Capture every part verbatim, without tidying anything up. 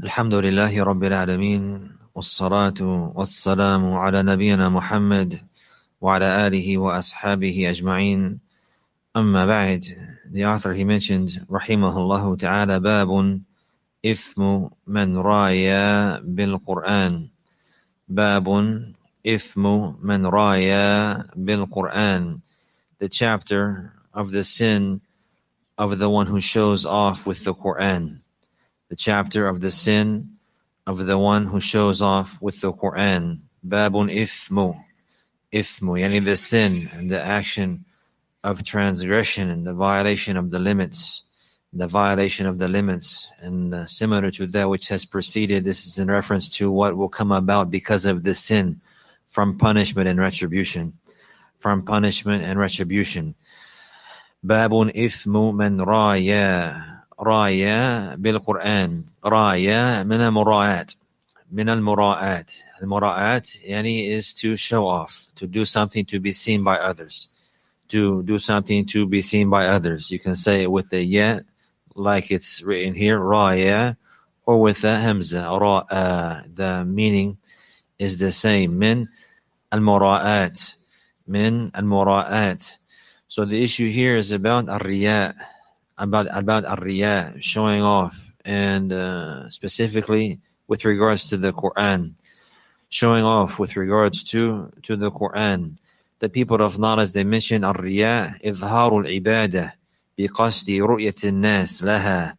الحمد لله رب العالمين والصلاة والسلام على نبينا محمد وعلى آله وأصحابه أجمعين. أما بعد, the author he mentioned رحمه الله تعالى باب إثم من رايا بالقرآن. باب إثم من رايا بالقرآن. The chapter of the sin of the one who shows off with the Quran. The chapter of the sin of the one who shows off with the Quran. Babun ithmu. Ithmu, yani the sin and the action of transgression and the violation of the limits. The violation of the limits. And uh, similar to that which has preceded, this is in reference to what will come about because of the sin from punishment and retribution. From punishment and retribution. Babun ithmu man raya. رايا بالقرآن. رايا من المراءات. من المراءات. المراءات يعني is to show off, to do something to be seen by others. To do something to be seen by others. You can say it with the ya, like it's written here, رايا, or with the hamza, راء. The meaning is the same. من المراءات. من المراءات. So the issue here is about الرياء. About about ar-riya, showing off, and uh, specifically with regards to the Quran, showing off with regards to to the Quran. The people of knowledge, they mention ar-riya izharu al-ibadah biqasdi ru'yat an-nas laha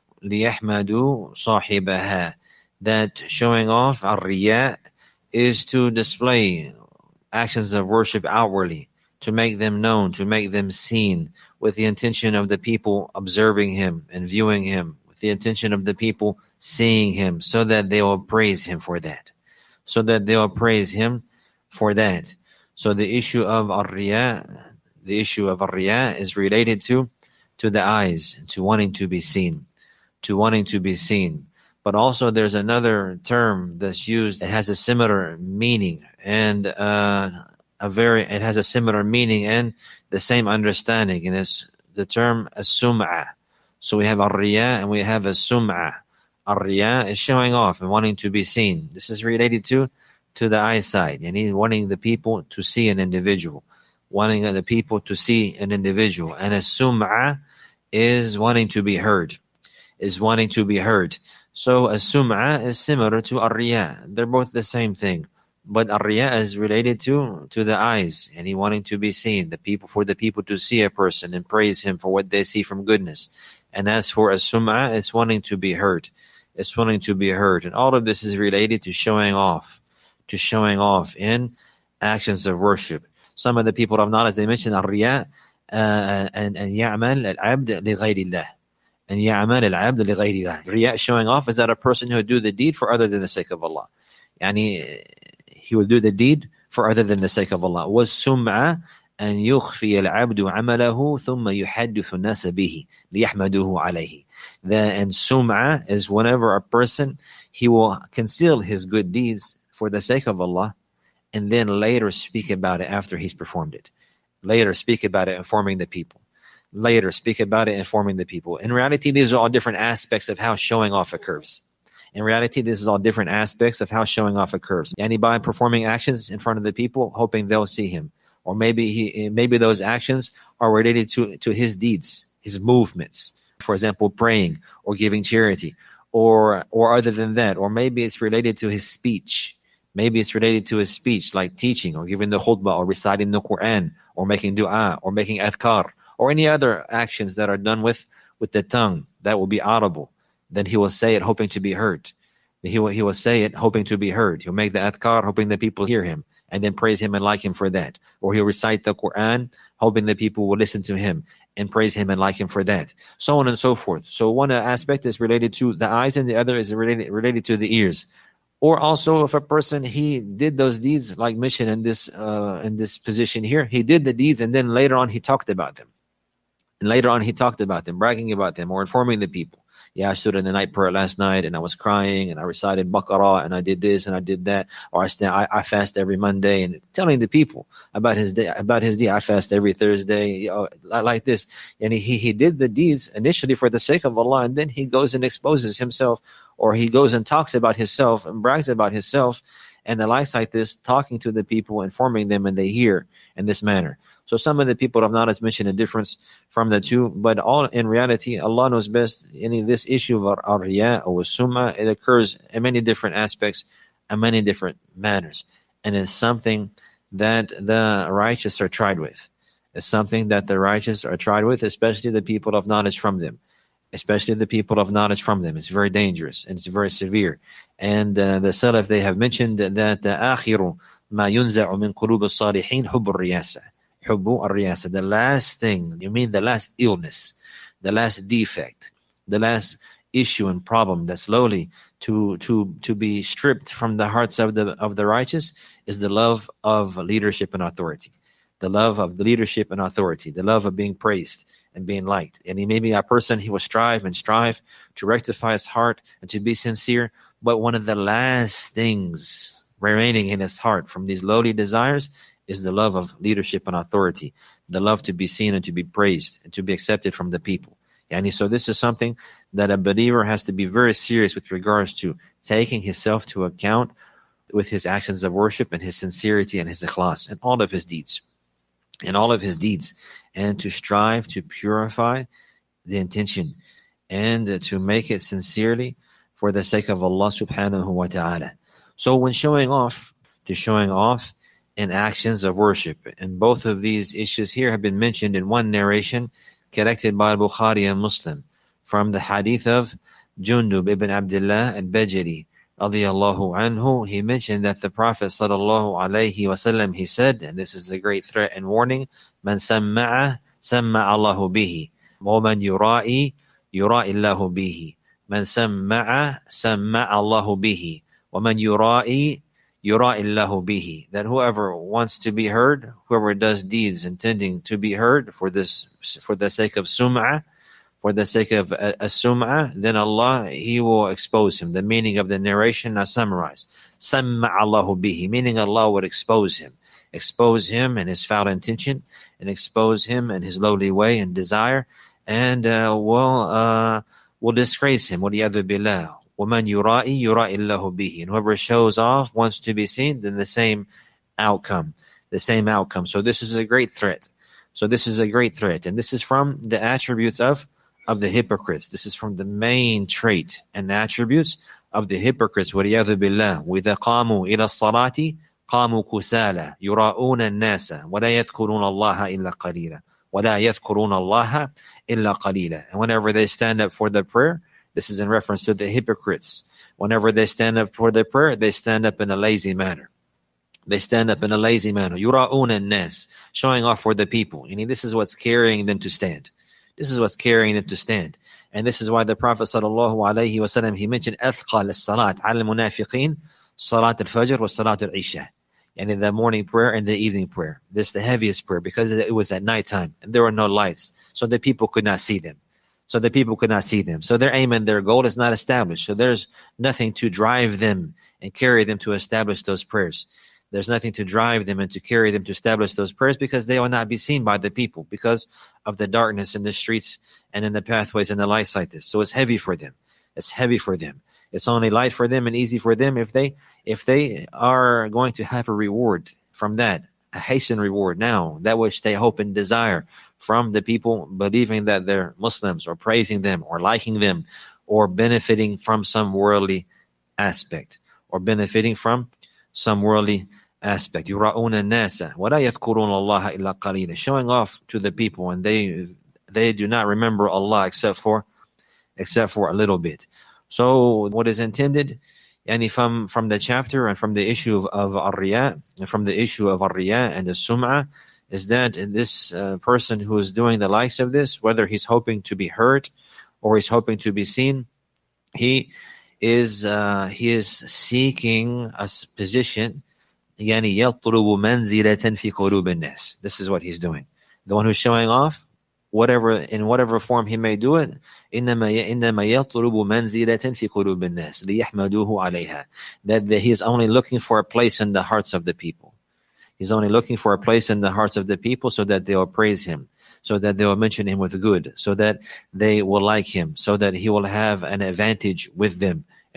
liyahmadu sahibaha. That showing off ar-riya is to display actions of worship outwardly, to make them known, to make them seen, with the intention of the people observing him and viewing him, with the intention of the people seeing him, so that they will praise him for that. So that they will praise him for that. So the issue of ar-riya, the issue of ar-riya is related to, to the eyes, to wanting to be seen, to wanting to be seen. But also there's another term that's used that has a similar meaning and uh, a very, it has a similar meaning and the same understanding, and it's the term as-sum'a. So we have ar-riya and we have as-sum'a. Ar-riya is showing off and wanting to be seen. This is related to to the eyesight, and he's wanting the people to see an individual, wanting the people to see an individual. And as-sum'a is wanting to be heard, is wanting to be heard. So as-sum'a is similar to ar-riya. They're both the same thing. But ar-riya is related to, to the eyes, and he wanting to be seen, the people, for the people to see a person and praise him for what they see from goodness. And as for as-sum'a, it's wanting to be heard. It's wanting to be heard. And all of this is related to showing off, to showing off in actions of worship. Some of the people of knowledge, they mention ar-riya, uh, and, and ya'mal al-'abd li ghayrillah. And ya'mal al-'abd li ghayrillah. Riya showing off is that a person who would do the deed for other than the sake of Allah. Yani, he will do the deed for other than the sake of Allah. وَالسُّمْعَ أَنْ يُخْفِيَ الْعَبْدُ عَمَلَهُ ثُمَّ يُحَدِّثُ النَّاسَ بِهِ لِيَحْمَدُوهُ عَلَيْهِ. The, and sum'a is whenever a person, he will conceal his good deeds for the sake of Allah, and then later speak about it after he's performed it. Later speak about it informing the people. Later speak about it informing the people. In reality, these are all different aspects of how showing off occurs. In reality, this is all different aspects of how showing off occurs. And by performing actions in front of the people, hoping they'll see him. Or maybe he, maybe those actions are related to, to his deeds, his movements. For example, praying or giving charity, or or other than that. Or maybe it's related to his speech. Maybe it's related to his speech, like teaching or giving the khutbah or reciting the Quran or making dua or making adhkar or any other actions that are done with, with the tongue that will be audible. Then he will say it hoping to be heard. He will, he will say it hoping to be heard. He'll make the adhkar hoping that people hear him and then praise him and like him for that. Or he'll recite the Quran hoping that people will listen to him and praise him and like him for that. So on and so forth. So one aspect is related to the eyes and the other is related, related to the ears. Or also if a person, he did those deeds like mentioned in this, uh, in this position here, he did the deeds and then later on he talked about them. And later on he talked about them, bragging about them or informing the people. Yeah, I stood in the night prayer last night and I was crying and I recited Baqarah and I did this and I did that. Or I stand, I, I fast every Monday, and telling the people about his day, about his day. I fast every Thursday, you know, like this. And he, he did the deeds initially for the sake of Allah, and then he goes and exposes himself or he goes and talks about himself and brags about himself, and the likes like this, talking to the people, informing them, and they hear in this manner. So some of the people have not as mentioned a difference from the two, but all in reality, Allah knows best. Any this issue of ar-riya or summa, it occurs in many different aspects and many different manners, and it's something that the righteous are tried with. It's something that the righteous are tried with, especially the people of knowledge from them. Especially the people of knowledge from them. It's very dangerous and it's very severe. And uh, the Salaf, they have mentioned that آخر ما ينزع من قلوب الصالحين حب الرياسة. حب الرياسة. The last thing, you mean the last illness, the last defect, the last issue and problem that's slowly to to to be stripped from the hearts of the of the righteous is the love of leadership and authority. The love of the leadership and authority, the love of being praised and being liked. And he may be a person, he will strive and strive to rectify his heart and to be sincere. But one of the last things remaining in his heart from these lowly desires is the love of leadership and authority, the love to be seen and to be praised and to be accepted from the people. And so this is something that a believer has to be very serious with regards to taking himself to account with his actions of worship and his sincerity and his ikhlas and all of his deeds. In all of his deeds, and to strive to purify the intention and to make it sincerely for the sake of Allah subhanahu wa ta'ala. So when showing off, to showing off in actions of worship, and both of these issues here have been mentioned in one narration collected by Bukhari and Muslim from the hadith of Jundub ibn Abdullah al-Bajali radiyallahu anhu. He mentioned that the Prophet sallallahu alayhi wasallam, he said, and this is a great threat and warning, man samma'a samma'a Allahu bihi, wa man yura'i yura'i Allahu bihi, man samma'a samma'a Allahu bihi, wa man yura'i yura'i Allahu bihi. That whoever wants to be heard, whoever does deeds intending to be heard for this, for the sake of sum'ah, for the sake of a, a sum'ah, then Allah, He will expose him. The meaning of the narration I summarize. Samma Allahu bihi, meaning Allah would expose him. Expose him and his foul intention, and expose him and his lowly way and desire, and uh, will uh, will disgrace him. وَلِيَعْذُ بِاللَّهِ وَمَنْ يُرَائِي يُرَائِ اللَّهُ بِهِ. And whoever shows off, wants to be seen, then the same outcome. The same outcome. So this is a great threat. So this is a great threat. And this is from the attributes of of the hypocrites. This is from the main trait and attributes of the hypocrites. وَلِيَعْذُ بِاللَّهِ وَإِذَا قَامُوا إِلَى الصَّلَاةِ قَامُوا كُسَالَى يُرَاءُونَ النَّاسَ وَلَا يَذْكُرُونَ اللَّهَ إِلَّا قَلِيلًا وَلَا يَذْكُرُونَ اللَّهَ إِلَّا قَلِيلًا. And whenever they stand up for the prayer, this is in reference to the hypocrites. Whenever they stand up for the prayer, they stand up in a lazy manner. They stand up in a lazy manner. يُرَاءُونَ النَّاسِ, showing off for the people. I mean, this is what's carrying them to stand. This is what's carrying them to stand. And this is why the Prophet sallallahu alayhi wasallam, he mentioned أثقل الصلاة على المنافقين صلاة الفجر وصلاة العشاء. And in the morning prayer and the evening prayer. This is the heaviest prayer because it was at nighttime and there were no lights. So the people could not see them. So the people could not see them. So their aim and their goal is not established. So there's nothing to drive them and carry them to establish those prayers. There's nothing to drive them and to carry them to establish those prayers because they will not be seen by the people because of the darkness in the streets and in the pathways and the lights like this. So it's heavy for them. It's heavy for them. It's only light for them and easy for them if they if they are going to have a reward from that, a hastened reward now, that which they hope and desire from the people, believing that they're Muslims or praising them or liking them or benefiting from some worldly aspect or benefiting from some worldly aspect. يُرَاءُونَ النَّاسَ وَلَا يَذْكُرُونَ اللَّهَ إِلَّا قَلِيلًا, showing off to the people, and they they do not remember Allah except for except for a little bit. So what is intended, yani from from the chapter and from the issue of, of ar-riya, and from the issue of ar-riya and the sum'ah, is that this uh, person who is doing the likes of this, whether he's hoping to be heard or he's hoping to be seen, he is uh, he is seeking a position. يعني يطلب منزلة في قلوب الناس. This is what he's doing. The one who's showing off, whatever in whatever form he may do it, إنما إنما يطلب منزلة في قلوب الناس ليحمدوه عليها. That, that he is only looking for a place in the hearts of the people. He's only looking for a place in the hearts of the people so that they will praise him, so that they will mention him with good, so that they will like him, so that he will have an advantage with them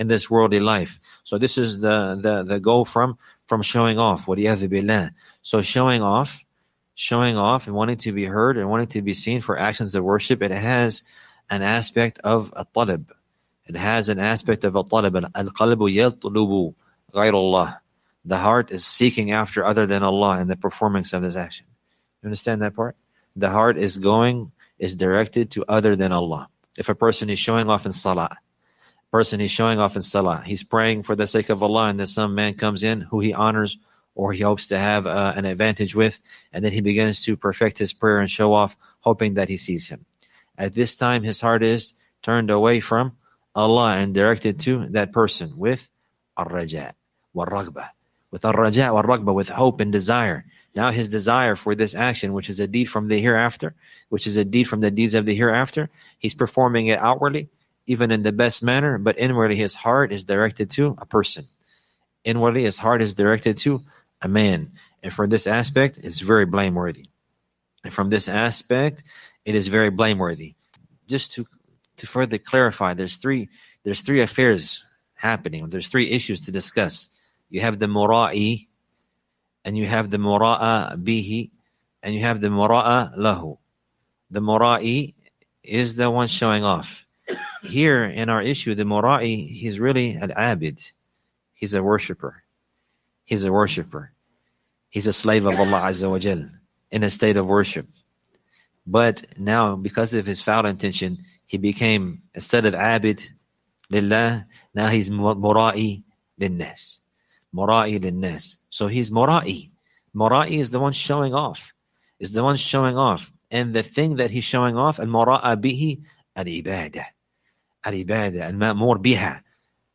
in this worldly life. So this is the the, the goal from, from showing off. وَلِيَعْذُ بِاللَّهِ. So showing off, showing off and wanting to be heard and wanting to be seen for actions of worship, it has an aspect of a talab. It has an aspect of a talab. Al-qalbu yatlubu ghayr Allah. The heart is seeking after other than Allah in the performance of this action. You understand that part? The heart is going, is directed to other than Allah. If a person is showing off in salah, person is showing off in salah, he's praying for the sake of Allah, and then some man comes in who he honors or he hopes to have uh, an advantage with, and then he begins to perfect his prayer and show off, hoping that he sees him. At this time, his heart is turned away from Allah and directed to that person with ar-raja wal-raghbah. With ar-raja wal-raghbah, with hope and desire. Now his desire for this action, which is a deed from the hereafter, which is a deed from the deeds of the hereafter, he's performing it outwardly, even in the best manner, but inwardly his heart is directed to a person. Inwardly his heart is directed to a man. And for this aspect, it's very blameworthy. And from this aspect, it is very blameworthy. Just to to further clarify, there's three there's three affairs happening. There's three issues to discuss. You have the mura'i, and you have the mura'a bihi, and you have the mura'a lahu. The mura'i is the one showing off. Here in our issue, the mura'i, he's really an abid. He's a worshipper. He's a worshipper. He's a slave of Allah Azza wa Jal in a state of worship. But now, because of his foul intention, he became, instead of abid lillah, now he's mura'i linnas. Mura'i linnas. So he's mura'i. Mura'i is the one showing off. Is the one showing off. And the thing that he's showing off, al-mura'a bihi, al-ibadah. Al-ibadah, al-ma'mur biha.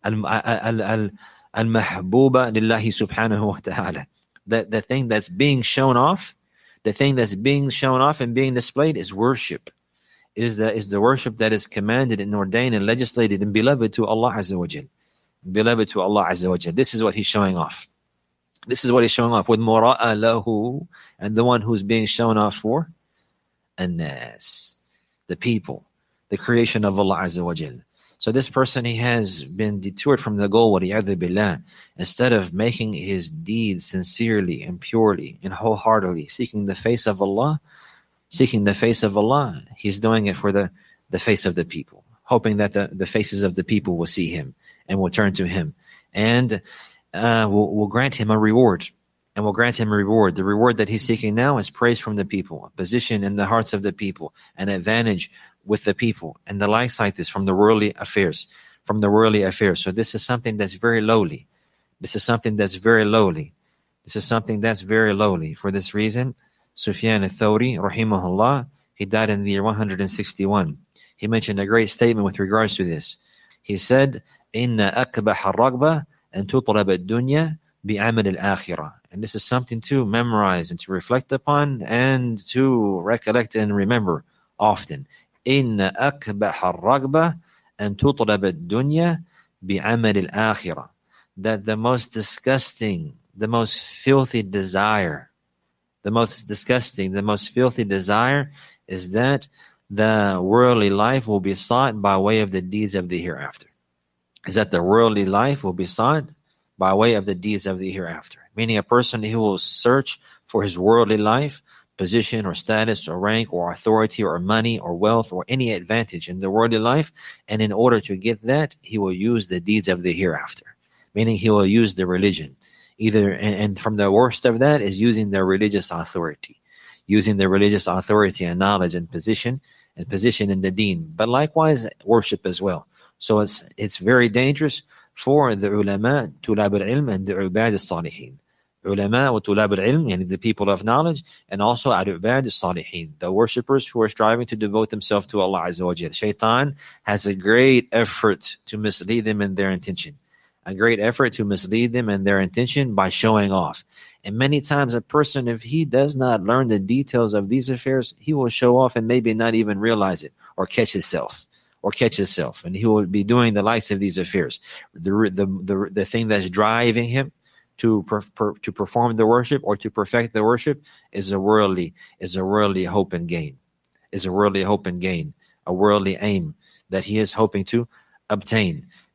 Al-mahbuba lillahi subhanahu wa ta'ala. The, the thing that's being shown off, the thing that's being shown off and being displayed is worship. Is the, is the worship that is commanded and ordained and legislated and beloved to Allah Azza wa Jal. Beloved to Allah Azza wa Jal. This is what he's showing off. This is what he's showing off with mura'a lahu, and the one who's being shown off for an-nas, the people, the creation of Allah Azza wa Jal. So this person, he has been detoured from the goal, waliyadhu billah. Instead of making his deeds sincerely and purely and wholeheartedly, seeking the face of Allah, seeking the face of Allah, he's doing it for the, the face of the people, hoping that the, the faces of the people will see him and will turn to him, and uh, will, will grant him a reward, and will grant him a reward. The reward that he's seeking now is praise from the people, a position in the hearts of the people, an advantage with the people, and the likes like this from the worldly affairs, from the worldly affairs. So this is something that's very lowly. This is something that's very lowly. This is something that's very lowly. For this reason, Sufyan al-Thawri, rahimahullah, he died in the year one hundred sixty-one. He mentioned a great statement with regards to this. He said, "Inna akbah al-raghbah an tutlab ad-dunya bi'amal al-akhirah." And this is something to memorize and to reflect upon and to recollect and remember often. Inna akbah al-raghbah an tutlab ad-dunya bi'amal al-akhirah. That the most disgusting, the most filthy desire, the most disgusting, the most filthy desire is that the worldly life will be sought by way of the deeds of the hereafter. Is that the worldly life will be sought by way of the deeds of the hereafter. Meaning a person who will search for his worldly life, position or status or rank or authority or money or wealth or any advantage in the worldly life, and in order to get that, he will use the deeds of the hereafter. Meaning he will use the religion. Either, and, and from the worst of that is using their religious authority. Using their religious authority and knowledge and position, and position in the deen. But likewise, worship as well. So it's it's very dangerous for the ulama, tulab al-ilm, and the ubad al-salihin. Ulama wa tulab al-ilm, yani the people of knowledge, and also al-ubad al-salihin, the worshippers who are striving to devote themselves to Allah Azza wa Jalla. Shaitan has a great effort to mislead them in their intention. A great effort to mislead them in their intention by showing off. And many times a person, if he does not learn the details of these affairs, he will show off and maybe not even realize it, or catch himself, or catch himself. And he will be doing the likes of these affairs. The the the, the thing that's driving him to per, per, to perform the worship or to perfect the worship is a worldly, is a worldly hope and gain, is a worldly hope and gain, a worldly aim that he is hoping to obtain.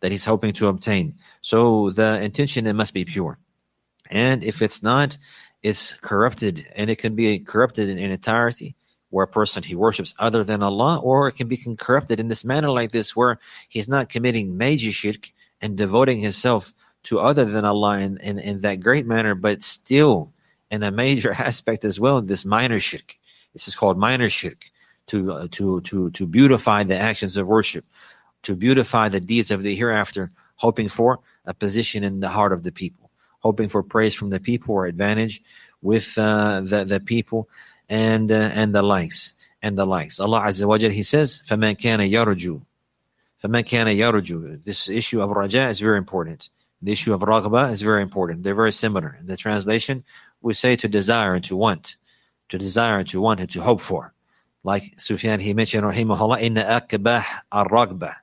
that he's hoping to obtain. So the intention, it must be pure. And if it's not, it's corrupted, and it can be corrupted in, in entirety, where a person, he worships other than Allah, or it can be corrupted in this manner like this, where he's not committing major shirk and devoting himself to other than Allah in, in, in that great manner, but still in a major aspect as well, this minor shirk. This is called minor shirk, to, uh, to, to, to beautify the actions of worship, to beautify the deeds of the hereafter, hoping for a position in the heart of the people, hoping for praise from the people or advantage with uh, the, the people, and uh, and the likes, and the likes. Allah Azza wa Jal, He says, فَمَنْ كَانَ يَرْجُو فَمَنْ كَانَ يَرْجُو. This issue of raja is very important. The issue of raghba is very important. They're very similar. In the translation, we say to desire and to want, to desire and to want and to hope for. Like Sufyan, he mentioned, rahimahullah, إِنَّ أَكْبَحْ الرَّغْبَةِ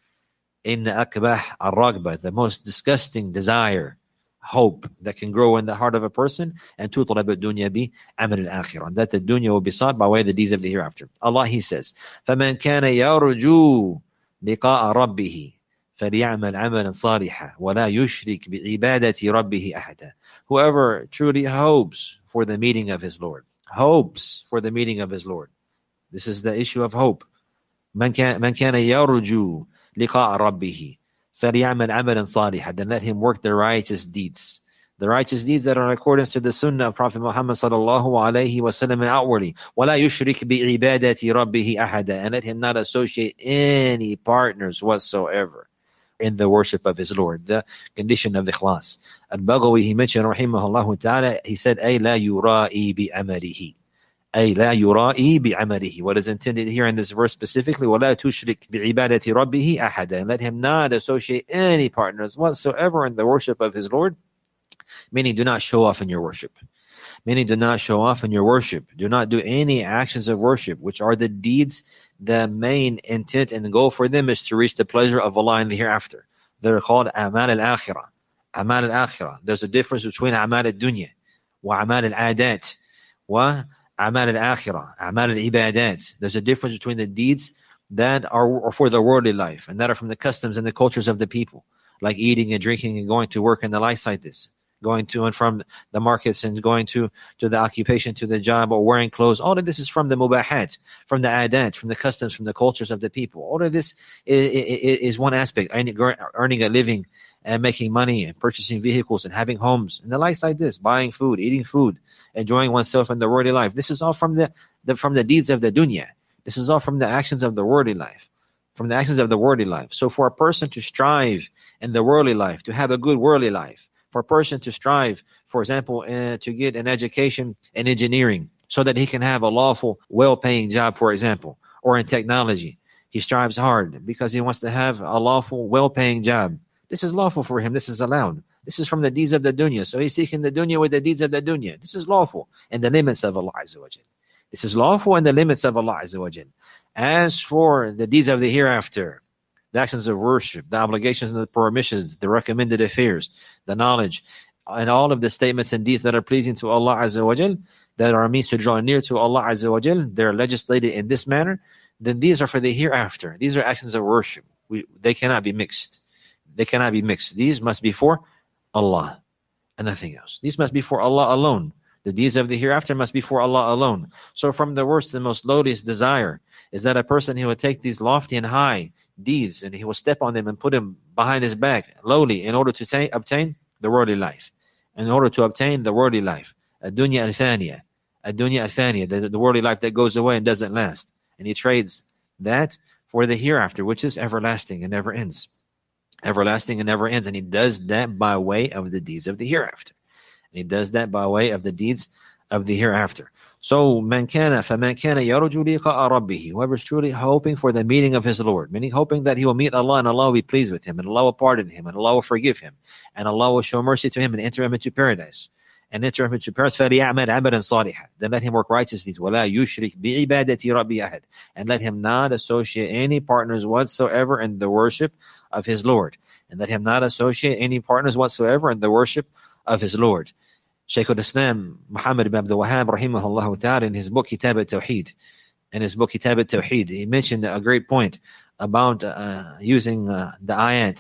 إِنَّ أَكْبَحْ الرَّغْبَةِ, the most disgusting desire, hope that can grow in the heart of a person, and tutlab ad-dunya bi amal al-akhirah, that the dunya will be sought by way of the deeds of the hereafter. Allah, He says, فَمَنْ كَانَ يَرْجُو لِقَاءَ رَبِّهِ فَلْيَعْمَلْ عَمَلًا صَالِحًا وَلَا يُشْرِكْ بِعِبَادَةِ رَبِّهِ أَحَدًا. Whoever truly hopes for the meeting of his Lord, hopes for the meeting of his Lord. This is the issue of hope. مَنْ كَانَ يَرْجُو لِقَاءَ رَبِّهِ فَلْيَعْمَلْ عَمَلًا صَالِحًا, then let him work the righteous deeds. The righteous deeds that are in accordance to the sunnah of Prophet Muhammad sallallahu alayhi wa sallam outwardly. وَلَا يُشْرِكْ بِعِبَادَةِ رَبِّهِ أَحَدًا, and let him not associate any partners whatsoever in the worship of his Lord. The condition of ikhlas. Al-Baghawi, he mentioned, rahimahullah ta'ala, he said, أَيْ لَا يُرَائِي بِعَمَلِهِ أي لا يرائي بعمله. What is intended here in this verse specifically, ولا تشرك بعبادة ربه أحدا, let him not associate any partners whatsoever in the worship of his Lord. Meaning, do not show off in your worship. Meaning, do not show off in your worship. Do not do any actions of worship, which are the deeds. The main intent and goal for them is to reach the pleasure of Allah in the hereafter. They're called amal al-akhirah. Amal al-akhirah. There's a difference between amal al-dunya wa amal al-adat wa amal al-akhirah, amal al-ibadat. There's a difference between the deeds that are for the worldly life and that are from the customs and the cultures of the people, like eating and drinking and going to work and the likes like this, going to and from the markets and going to, to the occupation, to the job, or wearing clothes. All of this is from the mubahat, from the adat, from the customs, from the cultures of the people. All of this is, is, is one aspect, earning a living and making money and purchasing vehicles and having homes and the likes like this, buying food, eating food, enjoying oneself in the worldly life. This is all from the, the from the deeds of the dunya. This is all from the actions of the worldly life, from the actions of the worldly life. So for a person to strive in the worldly life, to have a good worldly life, for a person to strive, for example, uh, to get an education in engineering so that he can have a lawful, well-paying job, for example, or in technology. He strives hard because he wants to have a lawful, well-paying job. This is lawful for him. This is allowed. This is from the deeds of the dunya. So he's seeking the dunya with the deeds of the dunya. This is lawful in the limits of Allah Azza wa Jal. This is lawful in the limits of Allah Azza wa Jal. As for the deeds of the hereafter, the actions of worship, the obligations and the permissions, the recommended affairs, the knowledge, and all of the statements and deeds that are pleasing to Allah Azza wa Jal, that are a means to draw near to Allah Azza wa Jal, they're legislated in this manner, then these are for the hereafter. These are actions of worship. We, they cannot be mixed. They cannot be mixed. These must be for Allah and nothing else. These must be for Allah alone. The deeds of the hereafter must be for Allah alone. So from the worst and most lowliest desire is that a person, he will take these lofty and high deeds and he will step on them and put them behind his back lowly in order to say, obtain the worldly life. In order to obtain the worldly life. Ad-dunya al-thaniya. Ad-dunya al-thaniya. The, the worldly life that goes away and doesn't last. And he trades that for the hereafter, which is everlasting and never ends. Everlasting and never ends. And he does that by way of the deeds of the hereafter. And he does that by way of the deeds of the hereafter. So, man kana, faman kana yarju liqa'a rabbih. Whoever is truly hoping for the meeting of his Lord, meaning hoping that he will meet Allah and Allah will be pleased with him, and Allah will pardon him, and Allah will forgive him, and Allah will show mercy to him and enter him into paradise. And enter him into paradise, فَلْيَعْمَلْ عَمَلًا صَالِحًا. Then let him work righteous deeds. وَلَا يُشْرِكْ بِعِبَادَةِ رَبِّهِ أَحَدٍ. And let him not associate any partners whatsoever in the worship of his Lord. And let him not associate any partners whatsoever in the worship of his Lord. Shaykh al-Islam Muhammad ibn Abdul Wahhab rahimahullah ta'ala, in his book Kitab al-Tawheed, in his book Kitab al-Tawheed, he mentioned a great point about uh, using uh, the ayat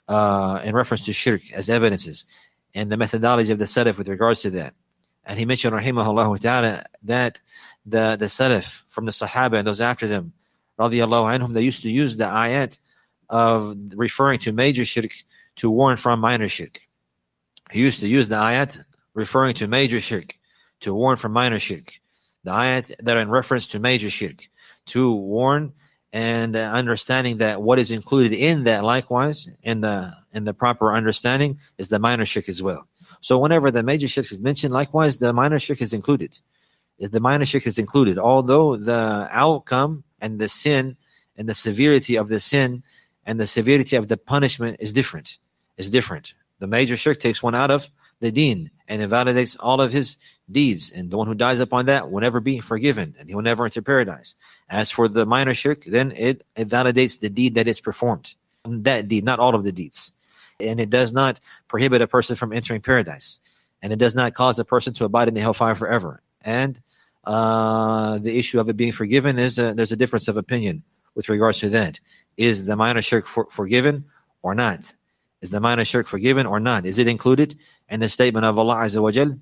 uh, in reference to shirk as evidences and the methodology of the Salaf with regards to that. And he mentioned, rahimahullah ta'ala, that the, the Salaf from the Sahaba and those after them, radiallahu anhum, they used to use the ayat of referring to major shirk to warn from minor shirk. He used to use the ayat referring to major shirk to warn from minor shirk. The ayat that are in reference to major shirk to warn and uh, understanding that what is included in that likewise in the in the proper understanding is the minor shirk as well. So whenever the major shirk is mentioned, likewise the minor shirk is included. The minor shirk is included, although the outcome and the sin and the severity of the sin and the severity of the punishment is different. Is different. The major shirk takes one out of the deen and invalidates all of his deeds, and the one who dies upon that will never be forgiven, and he will never enter paradise. As for the minor shirk, then it, it validates the deed that is performed. That deed, not all of the deeds. And it does not prohibit a person from entering paradise. And it does not cause a person to abide in the hellfire forever. And uh, the issue of it being forgiven is a, there's a difference of opinion with regards to that. Is the minor shirk for, forgiven or not? Is the minor shirk forgiven or not? Is it included in the statement of Allah Azza wa Jal?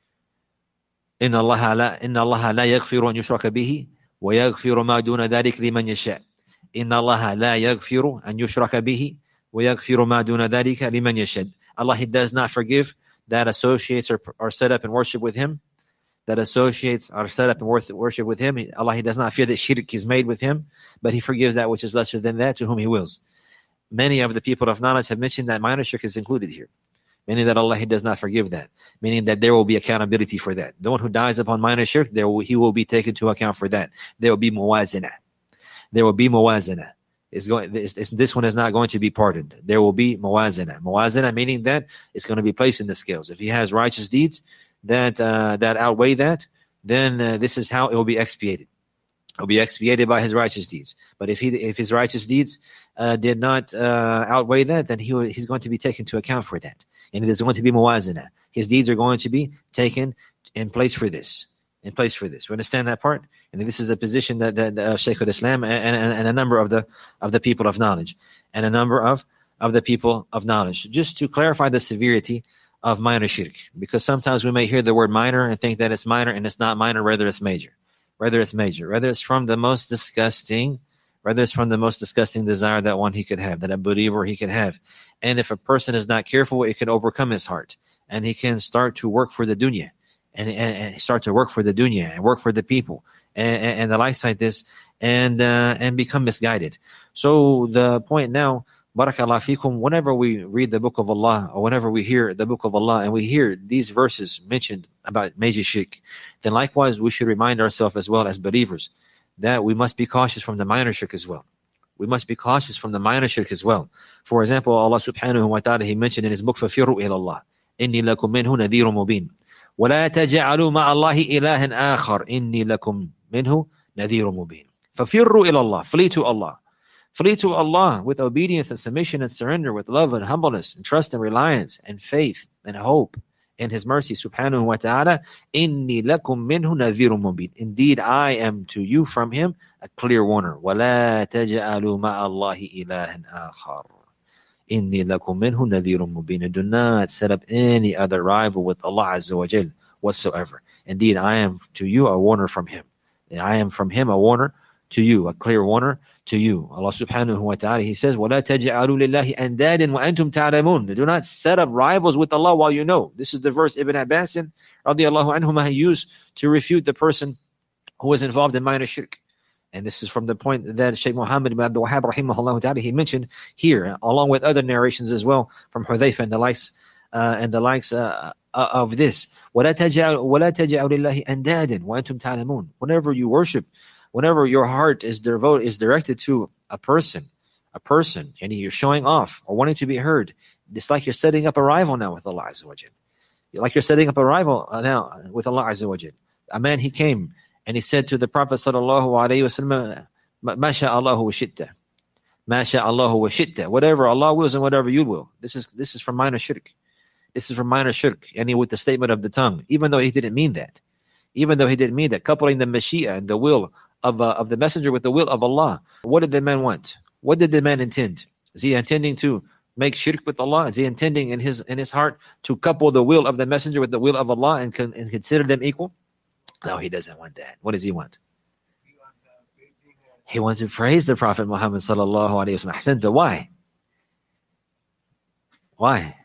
إن الله لا إن الله لا يغفر أن يشرك به ويغفر ما دون ذلك لمن يشاء. إن الله لا يغفر أن يشرك به ويغفر ما دون ذلك لمن يشاء. Allah, He does not forgive that associates are, are set up in worship with Him. That associates are set up in worship with Him. Allah, He does not fear that shirk is made with Him, but He forgives that which is lesser than that to whom He wills. Many of the people of knowledge have mentioned that minor shirk is included here. Meaning that Allah, He does not forgive that. Meaning that there will be accountability for that. The one who dies upon minor shirk, there will, he will be taken to account for that. There will be muwazana. There will be muwazana. It's going, it's, it's, this one is not going to be pardoned. There will be muwazana. Muwazana meaning that it's going to be placed in the scales. If he has righteous deeds that uh, that outweigh that, then uh, this is how it will be expiated. It will be expiated by his righteous deeds. But if he if his righteous deeds uh, did not uh, outweigh that, then he will, he's going to be taken to account for that. And it is going to be muwazana. His deeds are going to be taken in place for this. In place for this. We understand that part? And this is a position that, that uh, Shaykh al-Islam and, and, and a number of the of the people of knowledge. And a number of, of the people of knowledge. Just to clarify the severity of minor shirk. Because sometimes we may hear the word minor and think that it's minor and it's not minor, rather it's major. Rather it's major. Rather it's from the most disgusting Rather, it's from the most disgusting desire that one he could have, that a believer he could have. And if a person is not careful, it can overcome his heart. And he can start to work for the dunya. And, and, and start to work for the dunya and work for the people. And, and, and the likes like this. And uh, and become misguided. So the point now, barakallah fikum, whenever we read the book of Allah, or whenever we hear the book of Allah, and we hear these verses mentioned about major shirk, then likewise we should remind ourselves as well as believers that we must be cautious from the minor shirk as well. We must be cautious from the minor shirk as well. For example, Allah subhanahu wa ta'ala, He mentioned in His book, فَفِرُّوا إِلَى اللَّهِ إِنِّي لَكُم مِّنْهُ نَذِيرٌ مُبِينٌ وَلَا تَجْعَلُوا مَعَ اللَّهِ إِلَهًا آخَرَ إِنِّي لَكُم مِّنْهُ نَذِيرٌ مُبِينٌ فَفِرُّوا إِلَى اللَّهِ Flee to Allah. Flee to Allah with obedience and submission and surrender, with love and humbleness and trust and reliance and faith and hope in His mercy subhanahu wa ta'ala. Inni lakum minhu nadhirun mubin. Indeed, I am to you from Him a clear warner. وَلَا تَجْعَلُوا مَعَ اللَّهِ إِلَهًا آخَرَ إِنِّي لَكُم مِّنْهُ نَذِيرٌ مُبِينٌ. And do not set up any other rival with Allah Azza wa Jal whatsoever. Indeed, I am to you a warner from Him. I am from Him a warner to you, a clear warner to you. Allah subhanahu wa ta'ala, He says, وَلَا تَجْعَلُوا لِلَّهِ أَنْدَادٍ وَأَنْتُمْ تَعْلَمُونَ. Do not set up rivals with Allah while you know. This is the verse Ibn Abbas radiallahu anhuma used to refute the person who was involved in minor shirk. And this is from the point that Shaykh Muhammad ibn Abdul Wahhab rahimahullah ta'ala, he mentioned here, along with other narrations as well from Hudhayfa and the likes uh, and the likes uh, uh, of this. وَلَا تَجْعَلُوا لِلَّهِ أَنْدَادٍ وَأَنْتُمْ تَعْلَمُونَ. Whenever you worship, whenever your heart is devoted, is directed to a person, a person, and you're showing off or wanting to be heard, it's like you're setting up a rival now with Allah Azza wa Jal. Like you're setting up a rival now with Allah Azza wa Jal. A man, he came and he said to the Prophet sallallahu alaihi wasallam, "Ma sha Allahu wa shi'ta, ma sha Allahu wa shi'ta." Whatever Allah wills and whatever you will. This is this is from minor shirk. This is from minor shirk. And he, with the statement of the tongue, even though he didn't mean that, even though he didn't mean that, coupling the Mashiach and the will of uh, of the messenger with the will of Allah. What did the man want? What did the man intend? Is he intending to make shirk with Allah? Is he intending in his in his heart to couple the will of the messenger with the will of Allah and, con, and consider them equal? No, he doesn't want that. What does he want? He wants to praise the Prophet Muhammad sallallahu alaihi wasallam. Ahsanta. Why? Why?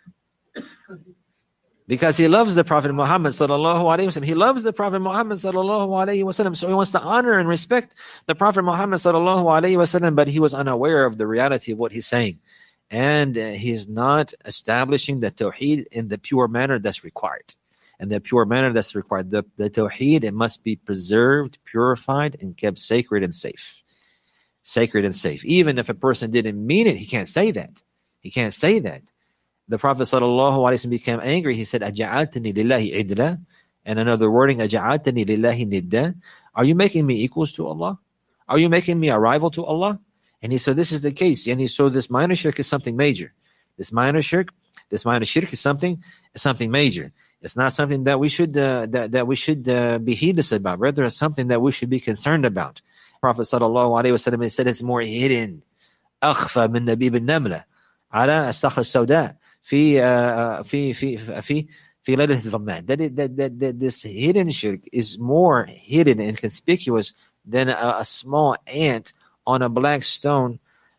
Because he loves the Prophet Muhammad sallallahu alaihi wasallam. He loves the Prophet Muhammad sallallahu alaihi wasallam. So he wants to honor and respect the Prophet Muhammad sallallahu alaihi wasallam, but he was unaware of the reality of what he's saying. And uh, he's not establishing the tawheed in the pure manner that's required. And the pure manner that's required. The, the tawheed, it must be preserved, purified, and kept sacred and safe. Sacred and safe. Even if a person didn't mean it, he can't say that. He can't say that. The Prophet sallallahu alaihi wasallam became angry. He said, "Aja'altani lillahi idla," and another wording, "Aja'altani lillahi nidda." Are you making me equals to Allah? Are you making me a rival to Allah? And he said, this is the case. And he so this minor shirk is something major. This minor shirk, this minor shirk is something, is something major. It's not something that we should uh, that that we should uh, be heedless about. Rather, it's something that we should be concerned about. Prophet sallallahu alaihi wasallam said it's more hidden. أخفى من نبيب النملة على الصخرة السوداء في في في في في ليلة الظلماء. That, that, that, that this hidden shirk is more hidden and conspicuous than a, a small ant on a black stone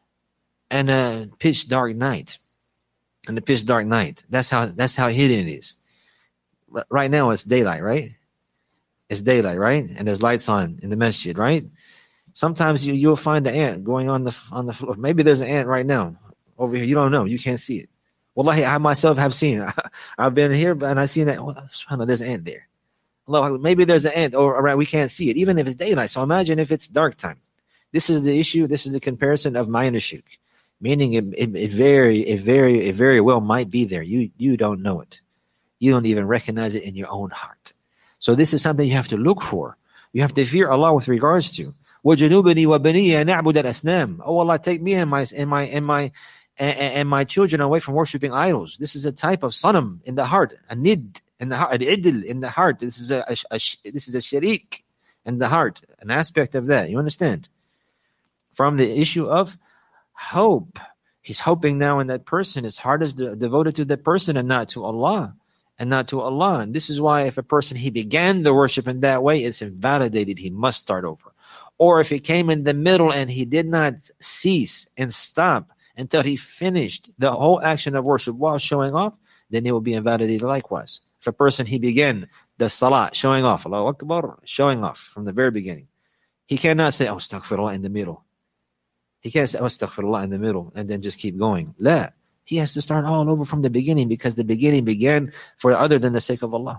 and a pitch dark night. And the pitch dark night. That's how that's how hidden it is. Right now it's daylight, right? It's daylight, right? And there's lights on in the masjid, right? Sometimes you you'll find the ant going on the on the floor. Maybe there's an ant right now over here. You don't know. You can't see it. Wallahi, I myself have seen it. I've been here and I've seen that. Oh, there's an ant there. Allah, maybe there's an ant or around. We can't see it, even if it's daylight. So imagine if it's dark time. This is the issue. This is the comparison of minor shirk, meaning it, it, it very, it very, it very well might be there. You you don't know it. You don't even recognize it in your own heart. So this is something you have to look for. You have to fear Allah with regards to. وَجُنُوبَنِي وَبَنِيَّ نَعْبُدَ الْأَصْنَامِ. Oh Allah, take me and my and my and my and, and my children away from worshiping idols. This is a type of sanam in the heart, a nid in the heart, an idl in the heart. This is a, a, a this is a sharik in the heart, an aspect of that. You understand? From the issue of hope, he's hoping now in that person. His heart is de- devoted to that person and not to Allah. And not to Allah. And this is why if a person, he began the worship in that way, it's invalidated. He must start over. Or if he came in the middle and he did not cease and stop until he finished the whole action of worship while showing off, then it will be invalidated likewise. If a person, he began the salah, showing off, Allahu Akbar, showing off from the very beginning, he cannot say, oh, astaghfirullah in the middle. He can't say, oh, astaghfirullah in the middle and then just keep going. La. He has to start all over from the beginning because the beginning began for other than the sake of Allah.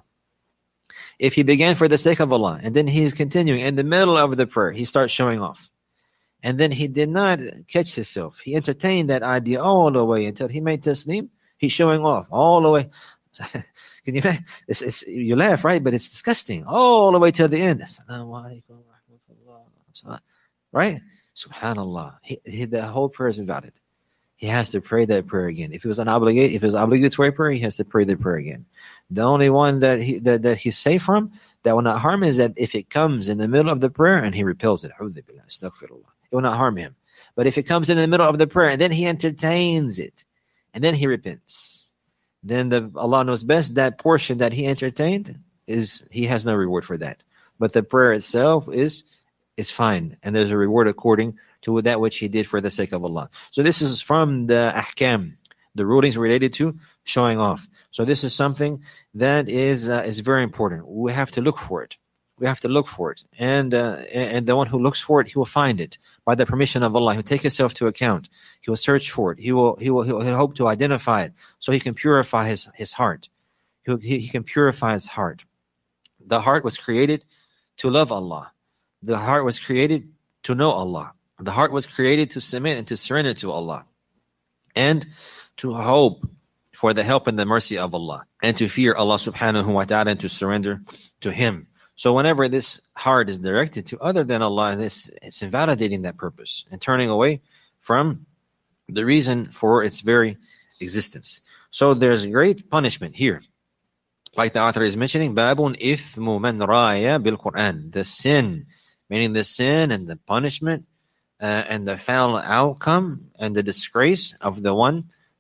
If he began for the sake of Allah and then he's continuing in the middle of the prayer, he starts showing off. And then he did not catch himself. He entertained that idea all the way until he made taslim. He's showing off all the way. Can you it's, it's, you laugh, right? But it's disgusting. All the way till the end. Right? Subhanallah. He, he, the whole prayer is invalid. He has to pray that prayer again. If it was an obligate, if it was obligatory prayer, he has to pray the prayer again. The only one that he that, that he's safe from, that will not harm him, is that if it comes in the middle of the prayer and he repels it, it will not harm him. But if it comes in the middle of the prayer and then he entertains it, and then he repents, then the Allah knows best that portion that he entertained is he has no reward for that. But the prayer itself is is fine, and there's a reward according to that which he did for the sake of Allah. So this is from the ahkam, the rulings related to showing off. So this is something that is uh, is very important. We have to look for it. We have to look for it, and uh, and the one who looks for it, he will find it by the permission of Allah. He'll take himself to account. He will search for it. He will he will he'll, he'll hope to identify it, so he can purify his his heart. He'll, he he can purify his heart. The heart was created to love Allah. The heart was created to know Allah. The heart was created to submit and to surrender to Allah, and to hope for the help and the mercy of Allah, and to fear Allah subhanahu wa ta'ala, and to surrender to Him. So whenever this heart is directed to other than Allah, it's, it's invalidating that purpose and turning away from the reason for its very existence. So there's great punishment here. Like the author is mentioning, Babun ithmu man raya bil Quran. The sin, meaning the sin and the punishment uh, and the foul outcome and the disgrace of the one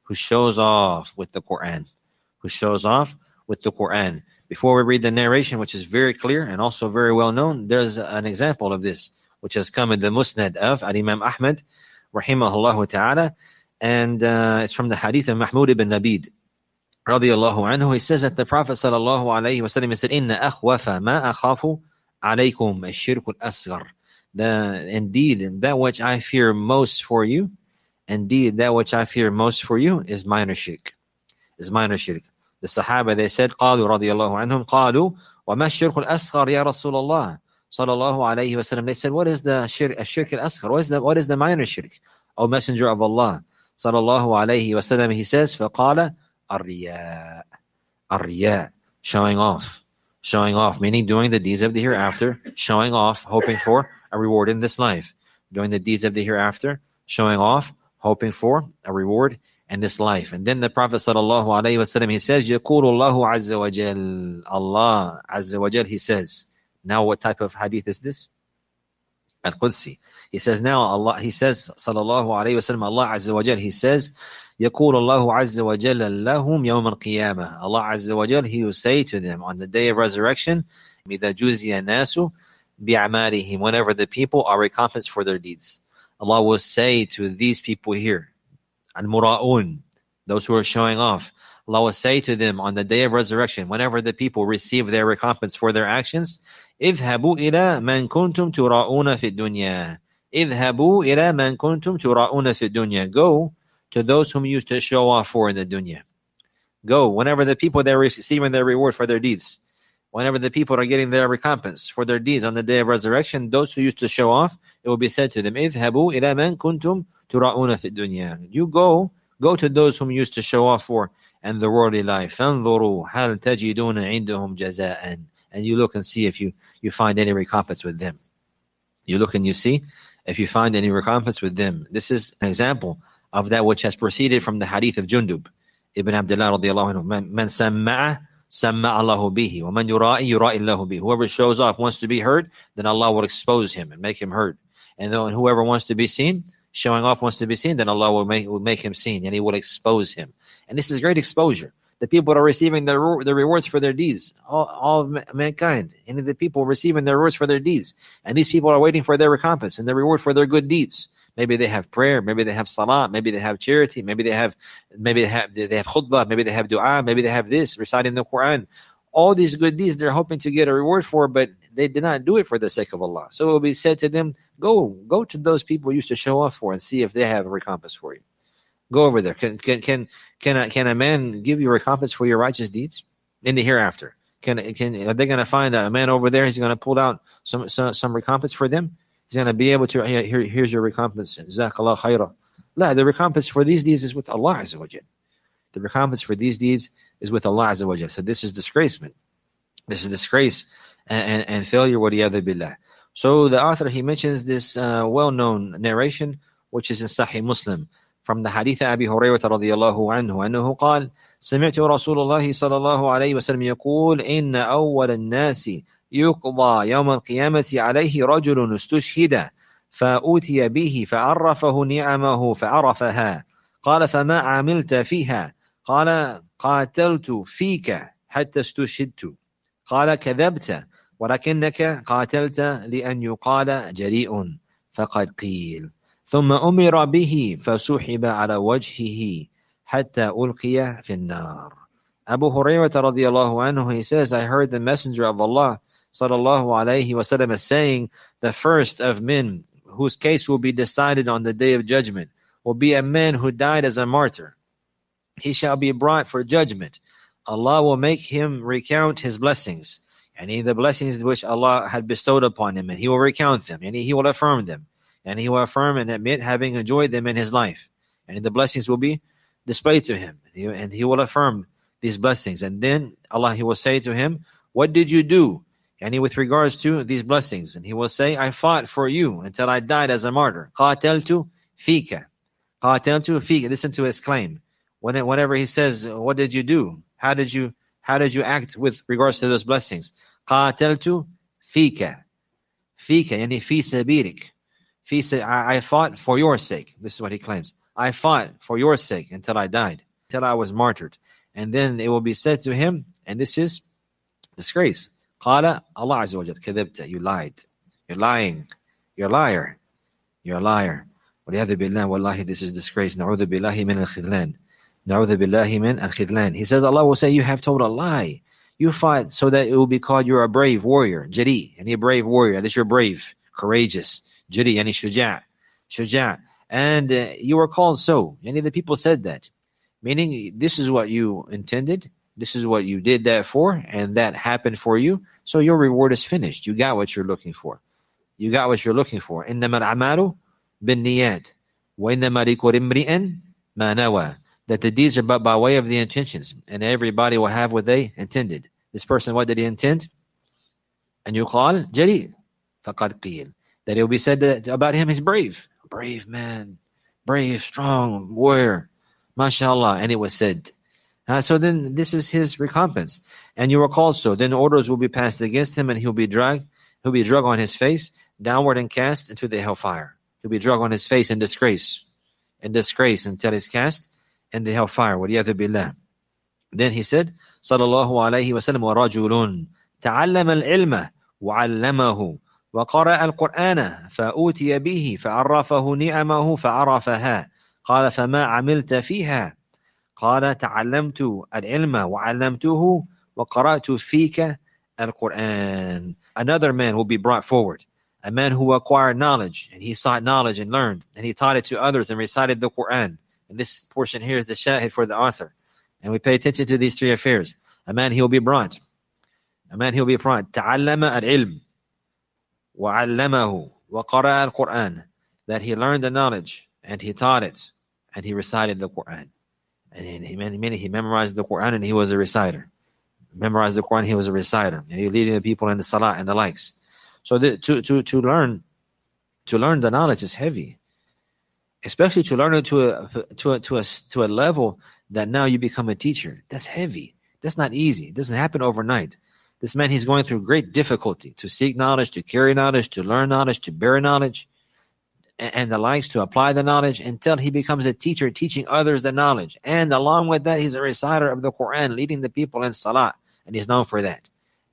who shows off with the Quran. Who shows off with the Quran. Before we read the narration, which is very clear and also very well known, there's an example of this, which has come in the Musnad of Imam Ahmad, rahimahullah ta'ala, and uh, it's from the hadith of Mahmud ibn Nabid, radiyallahu anhu. He says that the Prophet sallallahu alayhi wa sallam said, "Inna akhwafa ma akhafu alaykum ash-shirk al-asghar." The indeed that which I fear most for you, indeed that which I fear most for you is minor shirk, is minor shirk. The Sahaba, they said, قالوا رضي الله عنهم قالوا وما الشرك الأصغر يا رسول الله صلى الله عليه وسلم. They said, what is the shirk, الشرك الأصغر? What is the what is the minor shirk? O Messenger of Allah صلى الله عليه وسلم. He says, فقال الرياء, الرياء, showing off, showing off, meaning doing the deeds of the hereafter, showing off, hoping for a reward in this life, doing the deeds of the hereafter, showing off, hoping for a reward in this life. And then the Prophet sallallahu alaihi wasallam, he says, يقول الله عز وجل, Allah عز وجل, he says. Now what type of hadith is this? Al-Qudsi. He says now Allah, he says sallallahu alaihi wasallam, Allah عز وجل, he says, يقول الله عز وجل لهم يوم القيامة. Allah عز وجل, he will say to them on the day of resurrection, إذا جُزِيَ النَّاسُ بِأَعْمَالِهِمْ, whenever the people are recompensed for their deeds. Allah will say to these people here, Al-Mura'un, those who are showing off, Allah will say to them on the day of resurrection, whenever the people receive their recompense for their actions, اذهبوا إلى من كنتم تراؤون في الدنيا. اذهبوا إلى من كنتم تراؤون في الدنيا. Go to those whom you used to show off for in the dunya. Go, whenever the people they're receiving their reward for their deeds, whenever the people are getting their recompense for their deeds on the day of resurrection, those who used to show off, it will be said to them, اذهبوا إلى من كنتم تراؤون في الدنيا. You go, go to those whom you used to show off for in the worldly life. فانظروا هل تجدون عندهم جزاء. And you look and see if you, you find any recompense with them. You look and you see if you find any recompense with them. This is an example of that which has proceeded from the hadith of Jundub ibn Abdullah radiyallahu anhu. Man, man samma'a samma'a Allahu bihi, wa man yura'i yura'i Allahu bihi. Whoever shows off wants to be heard, then Allah will expose him and make him heard. And then whoever wants to be seen, showing off wants to be seen, then Allah will make will make him seen and He will expose him. And this is great exposure. The people are receiving the the rewards for their deeds, all, all of mankind, and the people receiving their rewards for their deeds. And these people are waiting for their recompense and their reward for their good deeds. Maybe they have prayer, maybe they have salah, maybe they have charity, maybe they have, maybe they have they have khutbah, maybe they have dua, maybe they have this, reciting the Quran. All these good deeds they're hoping to get a reward for, but they did not do it for the sake of Allah. So it will be said to them, go, go to those people you used to show off for and see if they have a recompense for you. Go over there. Can can can can a, can a man give you recompense for your righteous deeds in the hereafter? Can can are they going to find a man over there? He's going to pull out some, some some recompense for them. He's going to be able to here. Here's your recompense. Jazakallah khaira. La, the recompense for these deeds is with Allah Azza wa Jal. The recompense for these deeds is with Allah Azza wa Jal. So this is disgracement. This is disgrace and, and, and failure. Waliyadhu billah. So the author, he mentions this uh, well-known narration, which is in Sahih Muslim, from the hadith of Abi Hurairah radiyallahu anhu, أنه قال سمعت رسول الله صلى الله عليه وسلم يقول إن أول الناس يقضى يوم القيامة عليه رجل استشهد فأوتي به فعرفه نعمه فعرفها قال فما عملت فيها قال قاتلت فيك حتى استشهدت قال كذبت ولكنك قاتلت لأن يقال جريء فقد قيل ثم أمر به فسحب على وجهه حتى ألقي في النار. Abu Hurairah radiyallahu anhu, he says, I heard the Messenger of Allah sallallahu alayhi wasallam saying, the first of men whose case will be decided on the day of judgment will be a man who died as a martyr. He shall be brought for judgment. Allah will make him recount his blessings, and he, the blessings which Allah had bestowed upon him, and he will recount them, and he, he will affirm them. And he will affirm and admit having enjoyed them in his life. And the blessings will be displayed to him. And he will affirm these blessings. And then Allah, he will say to him, what did you do? And he, with regards to these blessings. And he will say, I fought for you until I died as a martyr. قَاتَلْتُ فِيكَ قَاتَلْتُ فِيكَ. Listen to his claim. When, whenever he says, what did you do? How did you, how did you act with regards to those blessings? قَاتَلْتُ فِيكَ فِيكَ يعني في سبيلك. I fought for your sake. This is what he claims. I fought for your sake until I died, until I was martyred. And then it will be said to him, and this is disgrace. قال Allah Azza wa Jal, كذبت, you lied. You're lying. You're a liar. You're a liar. وَلِيَذُ بِاللَّهِ وَاللَّهِ, this is disgrace. نَعُوذُ بِاللَّهِ مِنَ الْخِذْلَانِ نَعُوذُ بِاللَّهِ مِنَ الْخِذْلَانِ. He says, Allah will say, you have told a lie. You fight so that it will be called you're a brave warrior. Jari, and a brave warrior. That you're brave, courageous. Jari, and shuja'. Shuja'. And uh, you were called so. Any of the people said that. Meaning, this is what you intended. This is what you did that for. And that happened for you. So your reward is finished. You got what you're looking for. You got what you're looking for. إِنَّمَا الْأَعْمَالُ بِالنِّيَّاتِ وَإِنَّمَا لِكُلِّ امْرِئٍ مَا نَوَى. That the deeds are but by way of the intentions. And everybody will have what they intended. This person, what did he intend? And يُقال جَرِيء فَقَدْ قِيلَ. That it will be said that about him, he's brave. Brave man. Brave, strong, warrior. MashaAllah. And it was said. Uh, so then this is his recompense. And you were called so. Then orders will be passed against him and he'll be dragged. He'll be dragged on his face, downward and cast into the hellfire. He'll be dragged on his face in disgrace. In disgrace until he's cast in the hellfire. وَلِيَذُ بِاللَّهِ. Then he said, Sallallahu alayhi wa sallam, وَرَجُلٌ تَعَلَّمَ الْعِلْمَ وَعَلَّمَهُ وَقَرَأَ الْقُرْآنَ فَأُوتِيَ بِهِ فَعَرَّفَهُ نِعَمَهُ فَعَرَفَهَا قَالَ فَمَا عَمِلْتَ فِيهَا قال تعلمت العلم وعلمته وقرأت فيك القرآن. Another man will be brought forward, a man who acquired knowledge, and he sought knowledge and learned, and he taught it to others and recited the Quran. And this portion here is the shahid for the author. And we pay attention to these three affairs. A man, he will be brought. A man, he will be brought. تعلم العلم وعلمه وقرأ القرآن. That he learned the knowledge, and he taught it, and he recited the Quran. And he, he, he memorized the Quran, and he was a reciter. Memorized the Quran, he was a reciter. And he leading the people in the salah and the likes. So the, to, to, to learn to learn the knowledge is heavy. Especially to learn it to a, to a, to a, to a level that now you become a teacher. That's heavy. That's not easy. It doesn't happen overnight. This man, he's going through great difficulty to seek knowledge, to carry knowledge, to learn knowledge, to bear knowledge, and the likes, to apply the knowledge until he becomes a teacher teaching others the knowledge. And along with that, he's a reciter of the Quran, leading the people in salah, and he's known for that.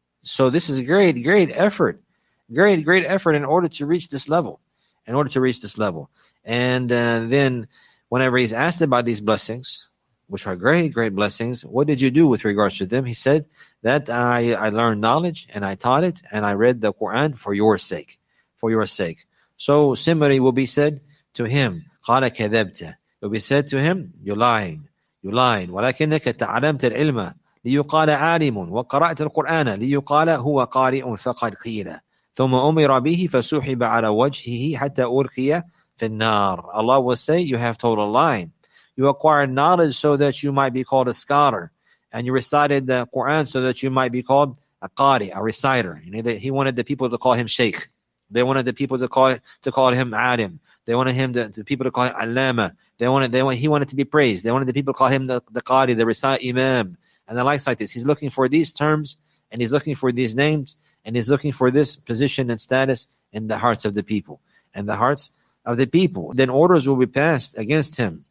So this is a great, great effort, great, great effort in order to reach this level, in order to reach this level. And uh, then whenever he's asked about these blessings, which are great, great blessings, what did you do with regards to them? He said that I, I learned knowledge and I taught it and I read the Quran for your sake, for your sake. So similarly will be said to him, قَالَ كَذَبْتَ. It will be said to him, you're lying, you lied. وَلَكِنَّكَ تَعَلَمْتَ الْعِلْمَ لِيُقَالَ عَالِمٌ وَقَرَأْتَ الْقُرْآنَ لِيُقَالَ هُوَ قَارِئٌ فَقَدْ قِيلَ ثُمَّ أُمِرَ بِهِ فَسُحِبَ عَلَى وَجْهِهِ حَتَّى أُلْقِيَ فِي النَّارِ. Allah will say, you have told a lie. You acquired knowledge so that you might be called a scholar. And you recited the Quran so that you might be called a qari, a reciter. You know, he wanted the people to call him sheikh. They wanted the people to call to call him alim. They wanted him to, to people to call him allama. They wanted they want he wanted to be praised. They wanted the people to call him the, the qari, the recite imam, and the likes like this. He's looking for these terms, and he's looking for these names, and he's looking for this position and status in the hearts of the people, and the hearts of the people. Then orders will be passed against him,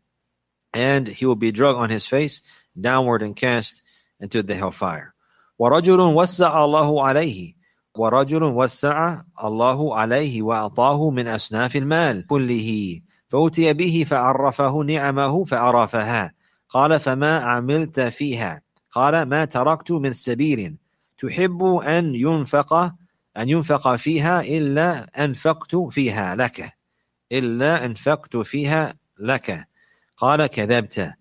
and he will be dragged on his face, downward and cast into the hellfire. وَرَجُلٌ وَسَّعَ اللَّهُ عَلَيْهِ ورجل وسع الله عليه وأعطاه من أصناف المال كله فأتي به فعرفه نعمه فعرفها قال فما عملت فيها قال ما تركت من سبيل تحب أن ينفق أن ينفق فيها إلا أنفقت فيها لك إلا أنفقت فيها لك قال كذبت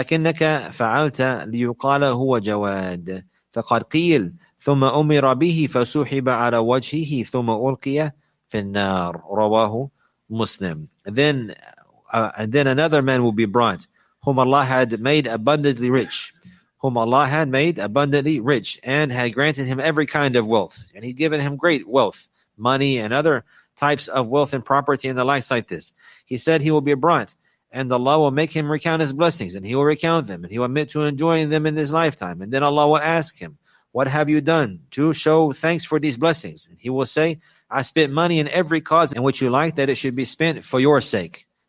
ولكنك فعلت ليقال هو جواد فقد قيل ثم أمر به فسحب على وجهه ثم ألقي في النار رواه Muslim. And then, uh, and then another man will be brought, whom Allah had made abundantly rich, whom Allah had made abundantly rich, and had granted him every kind of wealth, and He'd given him great wealth, money, and other types of wealth and property and the likes like this. He said he will be brought, and Allah will make him recount His blessings, and he will recount them, and he will admit to enjoying them in this lifetime. And then Allah will ask him, what have you done to show thanks for these blessings? And he will say, I spent money in every cause in which you like that it should be spent for your sake.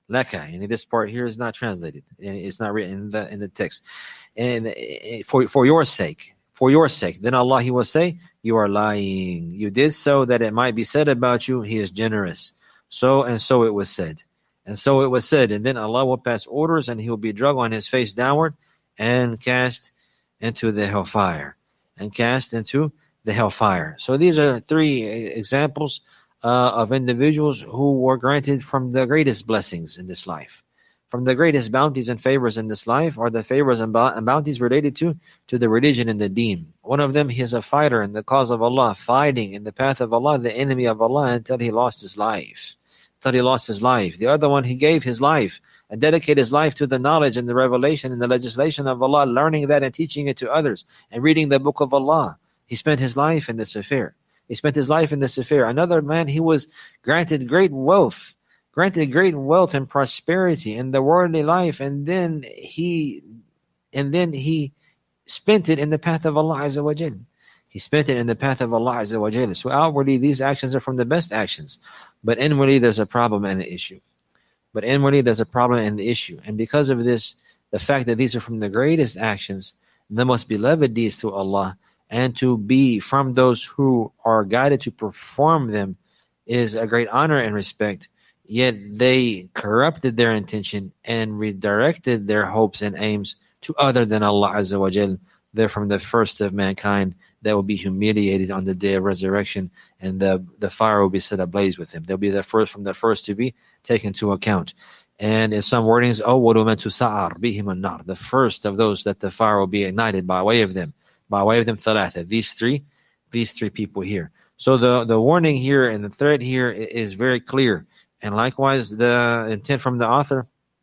laka. And this part here is not translated, and it's not written in the in the text. And for for your sake, for your sake, then Allah, He will say, you are lying. You did so that it might be said about you, He is generous. So and so it was said, and so it was said. And then Allah will pass orders, and He will be dragged on His face downward and cast into the hellfire, and cast into the hellfire. So these are three examples uh, of individuals who were granted from the greatest blessings in this life. From the greatest bounties and favors in this life are the favors and bounties related to, to the religion and the deen. One of them, he is a fighter in the cause of Allah, fighting in the path of Allah, the enemy of Allah, until he lost his life. Until he lost his life. The other one, he gave his life and dedicated his life to the knowledge and the revelation and the legislation of Allah, learning that and teaching it to others, and reading the book of Allah. He spent his life in this affair. He spent his life in this affair. Another man, he was granted great wealth, granted great wealth and prosperity in the worldly life, and then he, and then he spent it in the path of Allah Azza wa Jal. He spent it in the path of Allah Azza wa Jal. So outwardly, these actions are from the best actions, but inwardly, there's a problem and an issue. But inwardly, there's a problem and the issue, and because of this, the fact that these are from the greatest actions, the most beloved deeds to Allah, and to be from those who are guided to perform them is a great honor and respect. Yet they corrupted their intention and redirected their hopes and aims to other than Allah Azza wa Jal. They're from the first of mankind that will be humiliated on the day of resurrection, and the, the fire will be set ablaze with them. They'll be the first from the first to be taken into account. And in some wordings, أَوَّلُ مَنْ تُسَعَّرْ بِهِمُ النَّارِ, the first of those that the fire will be ignited by way of them. By way of them, thalatha, these three, these three people here. So the, the warning here and the threat here is very clear. And likewise, the intent from the author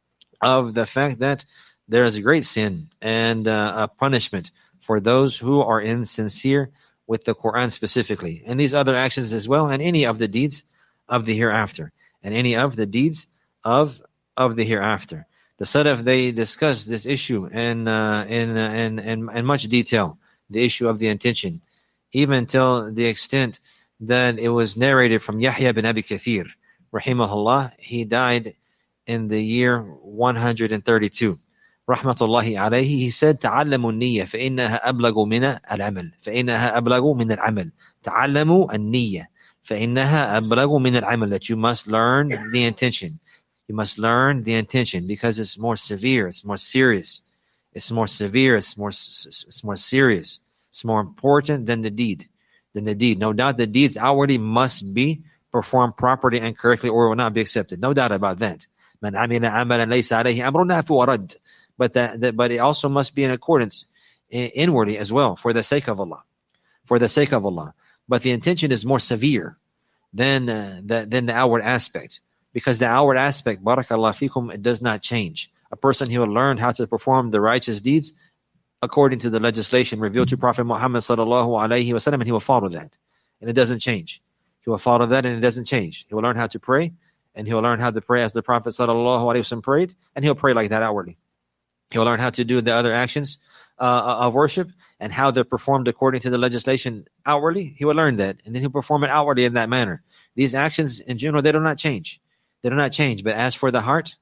of the fact that there is a great sin and uh, a punishment for those who are insincere with the Quran specifically, and these other actions as well, and any of the deeds of the hereafter, and any of the deeds of of the hereafter. The Salaf, they discuss this issue in uh, in, uh, in in in much detail. The issue of the intention, even till the extent that it was narrated from Yahya bin Abi Kathir, rahimahullah. He died in the year one hundred thirty-two. Rahmatullahi alayhi. He said, تعلموا النية فإنها أبلغ من العمل فإنها أبلغ من العمل تعلموا النية فإنها أبلغ من العمل. That you must learn the intention. You must learn the intention because it's more severe, it's more serious. It's more severe, it's more it's more serious. It's more important than the deed. Than the deed. No doubt the deeds outwardly must be performed properly and correctly or it will not be accepted. No doubt about that. من عمل عملا ليس عليه أمرنا فهو رد. But that, that but it also must be in accordance in, inwardly as well, for the sake of Allah. For the sake of Allah. But the intention is more severe than uh, the, than the outward aspect. Because the outward aspect, barakallah fikum, it does not change. A person, he will learn how to perform the righteous deeds according to the legislation revealed to Prophet Muhammad sallallahu alaihi wasallam, and he will follow that. And it doesn't change. He will follow that and it doesn't change. He will learn how to pray, and he will learn how to pray as the Prophet sallallahu alaihi wasallam prayed, and he'll pray like that outwardly. He will learn how to do the other actions uh, of worship and how they're performed according to the legislation outwardly. He will learn that, and then he'll perform it outwardly in that manner. These actions in general, they do not change. They do not change. But as for the heart,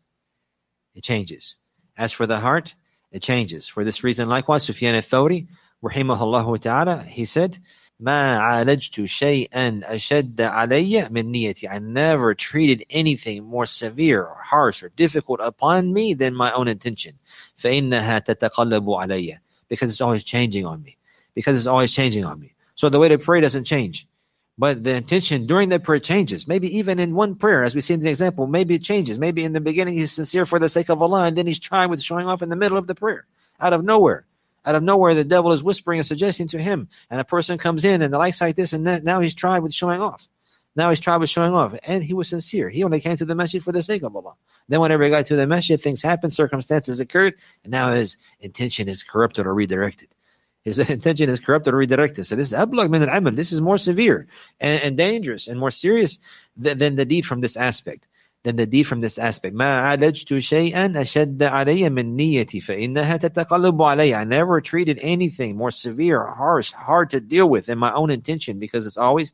it changes. As for the heart, it changes. For this reason, likewise, Sufyan al-Thawri, rahimahullah ta'ala, he said, ما عالجت شيئا أشد علي من نيتي. I never treated anything more severe or harsh or difficult upon me than my own intention. فإنها تتقلب علي. Because it's always changing on me. Because it's always changing on me. So the way to pray doesn't change. But the intention during the prayer changes. Maybe even in one prayer, as we see in the example, maybe it changes. Maybe in the beginning he's sincere for the sake of Allah, and then he's trying with showing off in the middle of the prayer. Out of nowhere. Out of nowhere, the devil is whispering and suggesting to him. And a person comes in and the likes like this, and that, now he's tried with showing off. Now he's tried with showing off. And he was sincere. He only came to the masjid for the sake of Allah. Then whenever he got to the masjid, things happened, circumstances occurred, and now his intention is corrupted or redirected. His intention is corrupted or redirected. So this is ablag min al-amal. This is more severe and, and dangerous and more serious than, than the deed from this aspect. Than the deed from this aspect. ما عالجت شيئا أشد علي من نيتي فإنها تتقلب علي. I never treated anything more severe or harsh, hard to deal with than my own intention, because it's always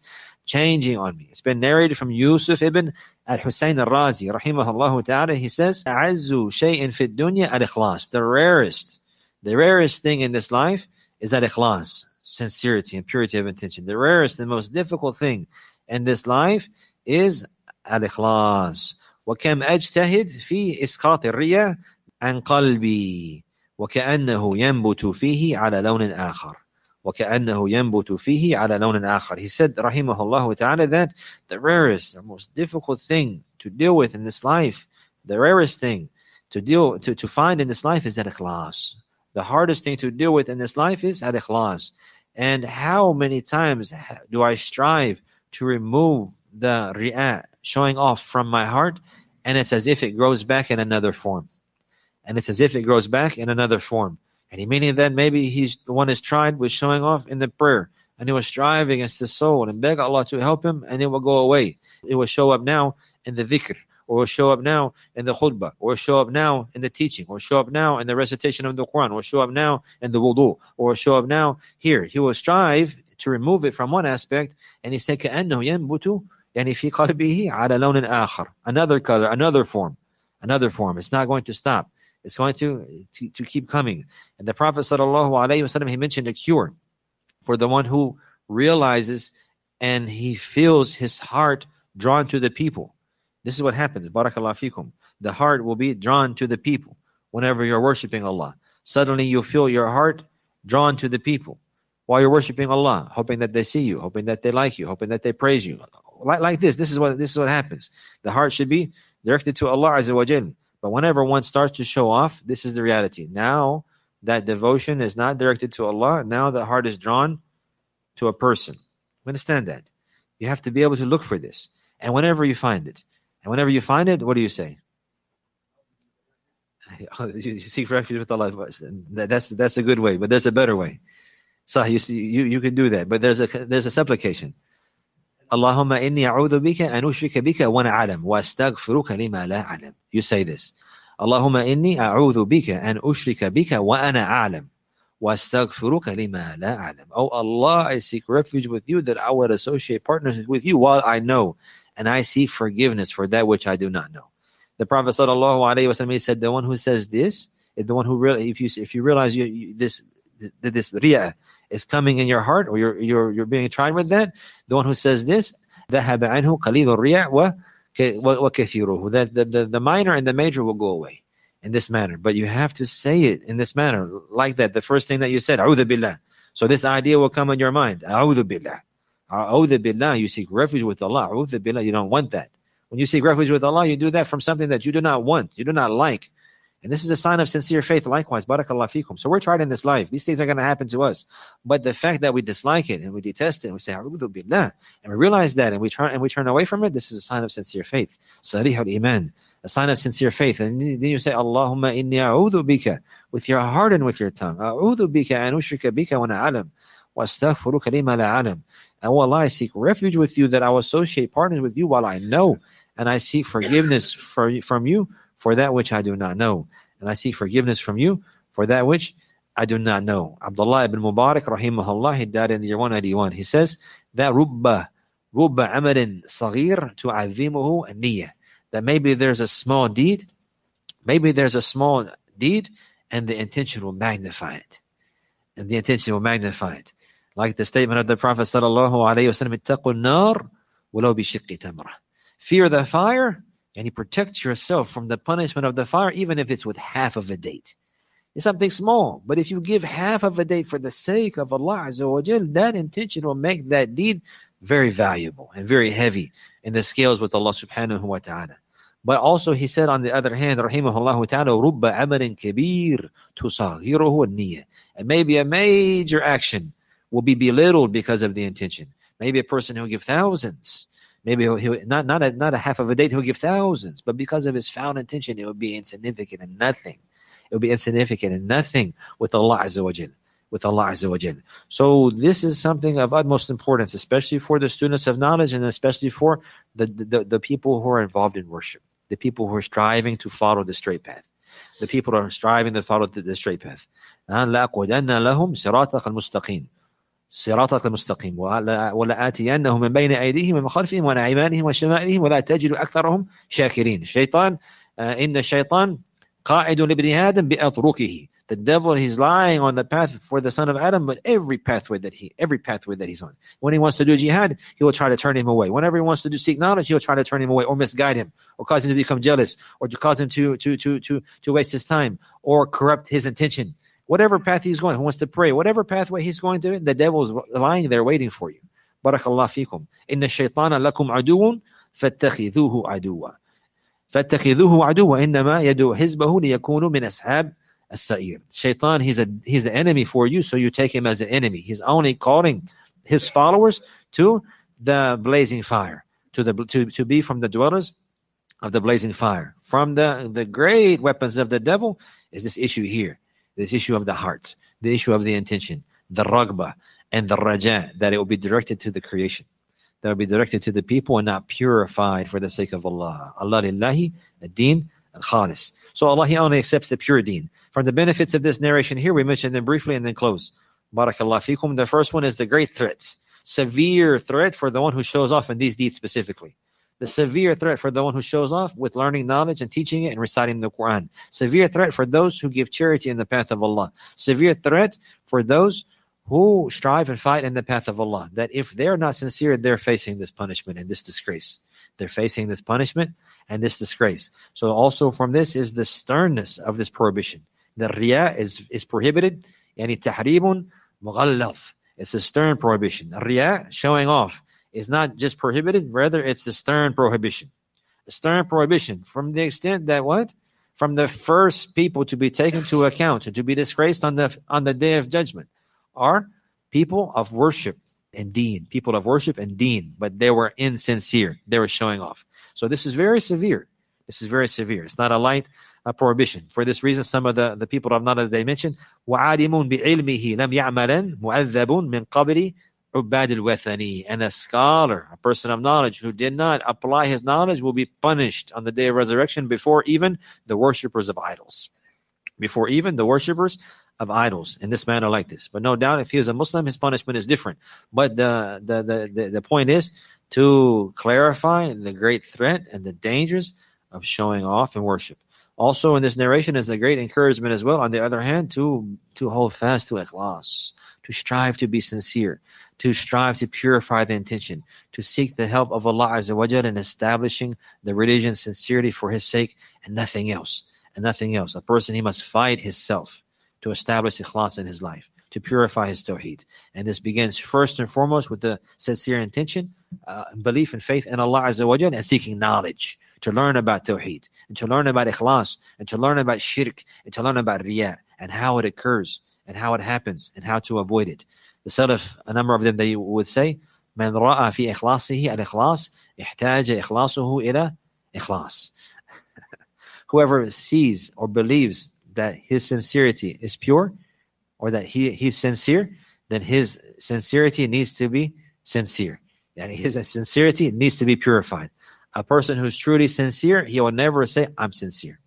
changing on me. It's been narrated from Yusuf ibn al-Husayn al-Razi, rahimahullah ta'ala. He says, "A'azzu shay'in fi dunya al-ikhlas." The rarest, the rarest thing in this life is al-ikhlas, sincerity and purity of intention. The rarest and most difficult thing in this life is al-ikhlas. وَكَمْ أَجْتَهِدْ فِي إِسْقَاطِ الرِّيَةِ عَنْ قَلْبِي وَكَأَنَّهُ يَنْبُتُ فِيهِ عَلَى لَوْنٍ آخَرٍ. وَكَأَنَّهُ يَنْبُتُ فِيهِ عَلَى لَوْنٍ آخَرٍ. He said, rahimahullah ta'ala, that the rarest, the most difficult thing to deal with in this life, the rarest thing to deal to, to find in this life is al-ikhlas. The hardest thing to deal with in this life is al-ikhlas. And how many times do I strive to remove the riya, showing off, from my heart, and it's as if it grows back in another form. And it's as if it grows back in another form. And he meaning that maybe he's the one is tried with showing off in the prayer, and he was striving against his soul and beg Allah to help him, and it will go away. It will show up now in the dhikr, or will show up now in the khutbah, or show up now in the teaching, or show up now in the recitation of the Quran, or show up now in the wudu, or show up now here. He will strive to remove it from one aspect, and he said, كَأَنَّهُ يَنْبُتُ يعني في قلبه على لون آخر. Another color, another form, another form. It's not going to stop. It's going to, to, to keep coming. And the Prophet sallallahu alaihi wasallam, he mentioned a cure for the one who realizes and he feels his heart drawn to the people. This is what happens. Barakallahu fikum. The heart will be drawn to the people whenever you're worshiping Allah. Suddenly you feel your heart drawn to the people while you're worshiping Allah, hoping that they see you, hoping that they like you, hoping that they praise you. Like, like this. This is what this is what happens. The heart should be directed to Allah Azza wa Jal. But whenever one starts to show off, this is the reality. Now that devotion is not directed to Allah, now the heart is drawn to a person. Understand that. You have to be able to look for this. And whenever you find it, and whenever you find it, what do you say? You seek refuge with Allah. That's that's a good way, but there's a better way. So you see, you, you can do that, but there's a there's a supplication. Allahumma inni a'udhu bika an ushrika bika wa ana a'lam wa astaghfiruka lima la a'lam. You say this. Allahumma inni a'udhu bika an ushrika bika wa ana a'lam wa astaghfiruka lima la a'lam. Oh Allah, I seek refuge with you that I would associate partners with you while I know, and I seek forgiveness for that which I do not know. The Prophet sallallahu alaihi wasallam said, the one who says this is the one who really, if you if you realize you, you this this riya is coming in your heart, or you're you're you're being tried with that, the one who says this, ذهب عنه قليل الرياء وكثيره, that the, the the minor and the major will go away in this manner. But you have to say it in this manner, like that. The first thing that you said, أعوذ بالله. So this idea will come in your mind. أعوذ بالله. أعوذ بالله. You seek refuge with Allah. أعوذ بالله. You don't want that. When you seek refuge with Allah, you do that from something that you do not want, you do not like. And this is a sign of sincere faith likewise. Barakallahu fikum. So we're tried in this life. These things are going to happen to us. But the fact that we dislike it and we detest it and we say, A'udhu billah, and we realize that and we turn and we turn away from it, this is a sign of sincere faith. Sarih al-iman. A sign of sincere faith. And then you say, Allahumma inni a'udhu bika, with your heart and with your tongue. A'udhu bika an ushrika bika wa na'alam. Wa astaghfiruka lima la'alam. And oh Allah, I seek refuge with you that I will associate partners with you while I know. And I seek forgiveness for, from you for that which I do not know. And I seek forgiveness from you for that which I do not know. Abdullah ibn Mubarak, rahimahullah, he died in the year one eighty-one. He says that rubba, rubba amalin saghir tu'adhimuhu an-niyyah. That maybe there's a small deed, maybe there's a small deed, and the intention will magnify it. And the intention will magnify it. Like the statement of the Prophet sallallahu alayhi wa sallam, ittaqu an-nar walau bi shiqqi tamrah. Fear the fire, and you protect yourself from the punishment of the fire, even if it's with half of a date. It's something small, but if you give half of a date for the sake of Allah Azza wa Jal, that intention will make that deed very valuable and very heavy in the scales with Allah subhanahu wa ta'ala. But also he said on the other hand, rahimahullah ta'ala, rubba amalin kabir tusaghiruhu an-niyyah. And maybe a major action will be belittled because of the intention. Maybe a person who will give thousands, maybe he'll, he'll not not a, not a half of a date, he'll give thousands, but because of his foul intention, it will be insignificant and nothing. It will be insignificant and nothing with Allah Azza wa Jal. With Allah Azza wa Jal. So this is something of utmost importance, especially for the students of knowledge and especially for the, the, the people who are involved in worship, the people who are striving to follow the straight path, the people who are striving to follow the, the straight path. لَأَقْعُدَنَّ لَهُمْ صِرَاطَكَ الْمُسْتَقِيمَ. صراطك المستقيم ولآتينهم من بين أيديهم ومن خلفهم وعن أيمانهم وشمائلهم ولا تجد أكثرهم شاكرين. Shaitan, uh, in the shaitan قاعد لابن آدم بأطرقه. The devil, he's lying on the path for the son of Adam, but every pathway that he, every pathway that he's on. When he wants to do jihad, he will try to turn him away. Whenever he wants to do seek knowledge, he'll try to turn him away or misguide him, or cause him to become jealous, or to cause him to to to to to waste his time, or corrupt his intention. Whatever path he's going, who wants to pray, whatever pathway he's going to, the devil is lying there waiting for you. Barakallah fikum. Inna shaytana lakum aduun fattakhidhuhu aduwa. فاتخذوه عدوا إنما يدعو حزبه ليكونوا من أصحاب السعير. Shaitan, he's a he's an enemy for you, so you take him as an enemy. He's only calling his followers to the blazing fire, to the to, to be from the dwellers of the blazing fire. From the, the great weapons of the devil is this issue here, this issue of the heart, the issue of the intention, the raghba and the raja, that it will be directed to the creation, that will be directed to the people and not purified for the sake of Allah. Allah lillahi ad-din al-khalis. So Allah, He only accepts the pure deen. From the benefits of this narration here, we mentioned them briefly and then close. Barakallah fikum. The first one is the great threat, severe threat for the one who shows off in these deeds specifically. The severe threat for the one who shows off with learning knowledge and teaching it and reciting the Quran. Severe threat for those who give charity in the path of Allah. Severe threat for those who strive and fight in the path of Allah, that if they're not sincere, they're facing this punishment and this disgrace. They're facing this punishment and this disgrace. So also from this is the sternness of this prohibition. The riya is, is prohibited. Yani tahrimun mughallav. It's a stern prohibition. Riya, showing off, is not just prohibited, rather it's a stern prohibition. A stern prohibition from the extent that what? From the first people to be taken to account and to be disgraced on the on the day of judgment are people of worship and deen, people of worship and deen, but they were insincere. They were showing off. So this is very severe. This is very severe. It's not a light uh, prohibition. For this reason, some of the, the people of knowledge, they mentioned, وَعَالِمٌ بِعِلْمِهِ لَمْ يَعْمَلًا مُعَذَّبٌ مِنْ قَبْلِ عُبَّادِ الْوَثَنِي. And a scholar, a person of knowledge who did not apply his knowledge will be punished on the day of resurrection before even the worshippers of idols. Before even the worshippers of idols in this manner like this. But no doubt if he was a Muslim, his punishment is different. But the, the, the, the, the point is to clarify the great threat and the dangers of showing off in worship. Also in this narration is a great encouragement as well, on the other hand, to, to hold fast to ikhlas, to strive to be sincere, to strive to purify the intention, to seek the help of Allah Azza wa Jalla in establishing the religion sincerity for His sake and nothing else, and nothing else. A person, he must fight himself to establish ikhlas in his life, to purify his tawheed. And this begins first and foremost with the sincere intention, uh, belief and faith in Allah Azza wa Jalla, and seeking knowledge, to learn about tawheed, and to learn about ikhlas, and to learn about shirk, and to learn about riya, and how it occurs, and how it happens, and how to avoid it. The Salaf, a number of them, they would say, مَنْ رَأَى فِي إِخْلَاصِهِ الْإِخْلَاصِ احْتَاجَ إِخْلَاصُهُ إِلَى إِخْلَاص. Whoever sees or believes that his sincerity is pure, or that he he's sincere, then his sincerity needs to be sincere. And his sincerity needs to be purified. A person who's truly sincere, he will never say, I'm sincere.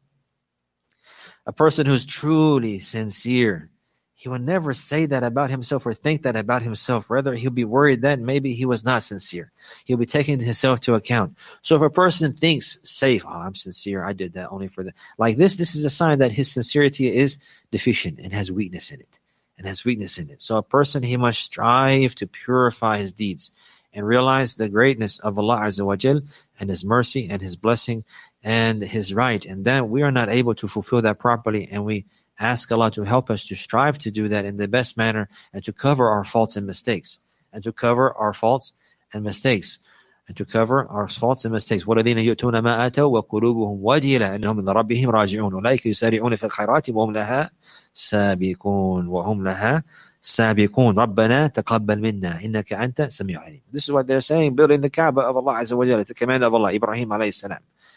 A person who's truly sincere, he will never say that about himself or think that about himself. Rather, he'll be worried that maybe he was not sincere. He'll be taking himself to account. So if a person thinks safe, oh, I'm sincere, I did that only for that. Like this, this is a sign that his sincerity is deficient and has weakness in it. And has weakness in it. So a person, he must strive to purify his deeds and realize the greatness of Allah Azza wa Jal and His mercy and His blessing and His right. And then we are not able to fulfill that properly, and we ask Allah to help us to strive to do that in the best manner and to cover our faults and mistakes. And to cover our faults and mistakes. And to cover our faults and mistakes. وَالَّذِينَ يُؤْتُونَ مَا آتَوْا وَقُلُوبُهُمْ وَجِلَةٌ أَنَّهُمْ إِلَىٰ رَبِّهِمْ رَاجِعُونَ أُولَٰئِكَ يُسَارِعُونَ فِي الْخَيْرَاتِ وَهُمْ لَهَا سَابِقُونَ وَهُمْ لَهَا سَابِقُونَ رَبَّنَا تَقَبَّلْ مِنَّا إِنَّكَ أَنْتَ السَّمِيعُ الْعَلِيمُ. This is what they're saying, building the Kaaba of Allah Azza wa Jalla, the command of Allah, Ibrahim alayhi salam.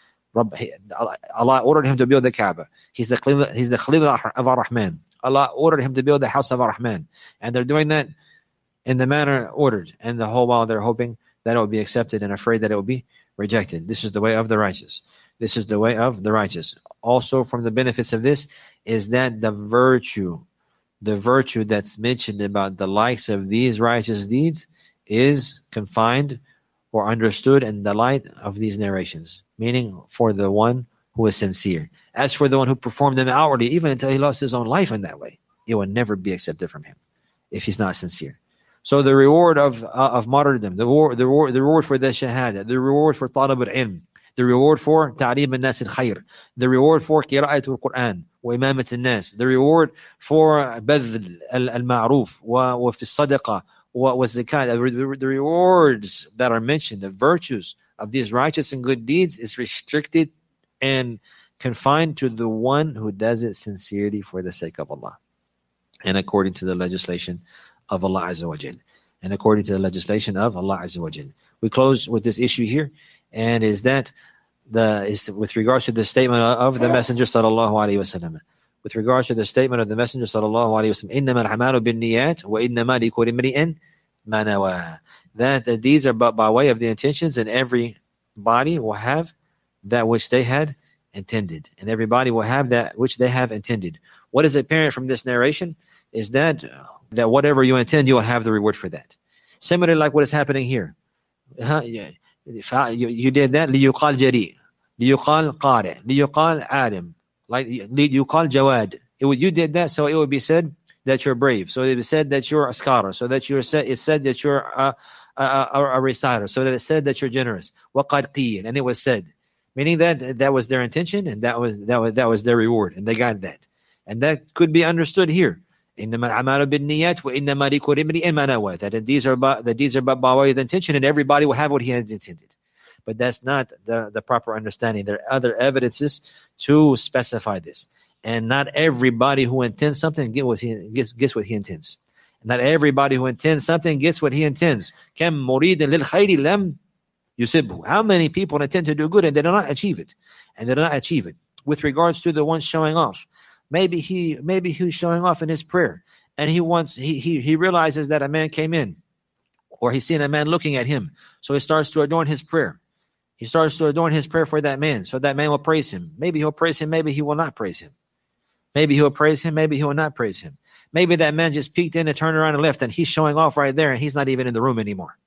Allah ordered him to build the Kaaba. He's the Khalil, he's the Khalil of Ar-Rahman. Allah ordered him to build the house of Ar-Rahman. And they're doing that in the manner ordered. And the whole while they're hoping that it will be accepted and afraid that it will be rejected. This is the way of the righteous. This is the way of the righteous. Also from the benefits of this is that the virtue the virtue that's mentioned about the likes of these righteous deeds is confined or understood in the light of these narrations, meaning for the one who is sincere. As for the one who performed them outwardly, even until he lost his own life in that way, it will never be accepted from him if he's not sincere. So the reward of uh, of martyrdom, the reward, the reward, the reward for the shahada, the reward for talab al-ilm, the reward for ta'lim al-nas al-khayr, the reward for qira'at al-Quran wa imamat al-nas, the reward for badl al-ma'ruf wa wa fi sadaqa wa wa zakat, the rewards that are mentioned, the virtues of these righteous and good deeds is restricted and confined to the one who does it sincerely for the sake of Allah and according to the legislation of Allah Azza wa Jal, and according to the legislation of Allah Azza wa Jal. We close with this issue here, and is that the is with regards to the statement of the Messenger sallallahu alaihi wasallam. With regards to the statement of the Messenger sallallahu alaihi wasallam, إِنَّمَا الْأَعْمَالُ بِالنِّيَّاتِ وَإِنَّمَا لِكُلِّ امْرِئٍ مَا نَوَىٰ. That the deeds are but by way of the intentions, and every body will have that which they had intended, and everybody will have that which they have intended. What is apparent from this narration is that that whatever you intend, you will have the reward for that. Similarly, like what is happening here. Uh, you, you did that. لِيُقَالْ جَرِيء, لِيُقَالْ قَارِئ, لِيُقَالْ عَالِم, like لِيُقَالْ جَوَاد. You did that, so it would be said that you're brave. So it would be said that you're a scholar. So that you're said, it's said that you're a, a, a, a reciter. So that it's said that you're generous. وَقَدْ قِيلَ, and it was said. Meaning that that was their intention, and that was that was that was their reward, and they got that. And that could be understood here. إِنَّمَا الْأَعْمَالُ بِالنِّيَّاتِ وَإِنَّمَا لِكُلِّ امْرِئٍ مَا نَوَىٰ. That these are by, that these are by, by way of the intention, and everybody will have what he has intended. But that's not the, the proper understanding. There are other evidences to specify this. And not everybody who intends something gets what he gets, gets what he intends. And not everybody who intends something gets what he intends. كَمْ مُرِيدٍ لِلْخَيْرِ لَمْ يُصِبْهُ. How many people intend to do good and they do not achieve it? And they do not achieve it. With regards to the one showing off, Maybe he maybe he's showing off in his prayer, and he wants he he he realizes that a man came in, or he's seen a man looking at him, so he starts to adorn his prayer. He starts to adorn his prayer for that man, so that man will praise him. Maybe he'll praise him, maybe he will not praise him. Maybe he'll praise him, maybe he will not praise him. Maybe that man just peeked in and turned around and left, and he's showing off right there, and he's not even in the room anymore.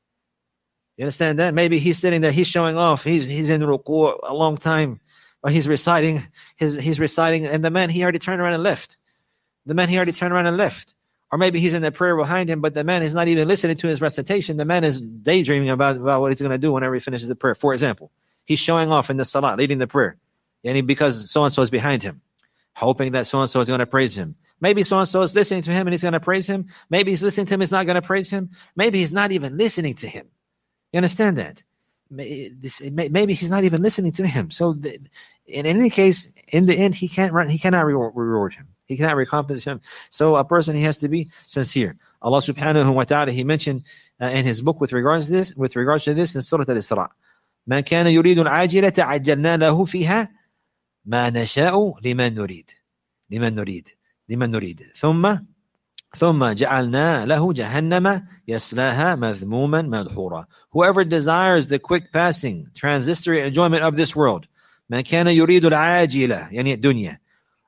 You understand that? Maybe he's sitting there, he's showing off, he's he's in ruku a long time. Or he's reciting, his, he's reciting, and the man, he already turned around and left. The man, he already turned around and left. Or maybe he's in the prayer behind him, but the man is not even listening to his recitation. The man is daydreaming about, about what he's going to do whenever he finishes the prayer. For example, he's showing off in the salah, leading the prayer, and because so-and-so is behind him, hoping that so-and-so is going to praise him. Maybe so-and-so is listening to him and he's going to praise him. Maybe he's listening to him, he's not going to praise him. Maybe he's not even listening to him. You understand that? Maybe he's not even listening to him. So the, in any case, in the end, he can't run, he cannot reward, reward him. He cannot recompense him. So a person, he has to be sincere. Allah subhanahu wa ta'ala, he mentioned uh, in his book with regards to this, with regards to this in Surah Al-Isra. من كان يريد العاجلة عجلنا له فيها ما نشاء لمن نريد لمن نريد لمن نريد ثم ثم جعلنا له جهنم يصلاها مذموما مدحورا. Whoever desires the quick passing, transitory enjoyment of this world, من كان يريد العاجلة يعني الدنيا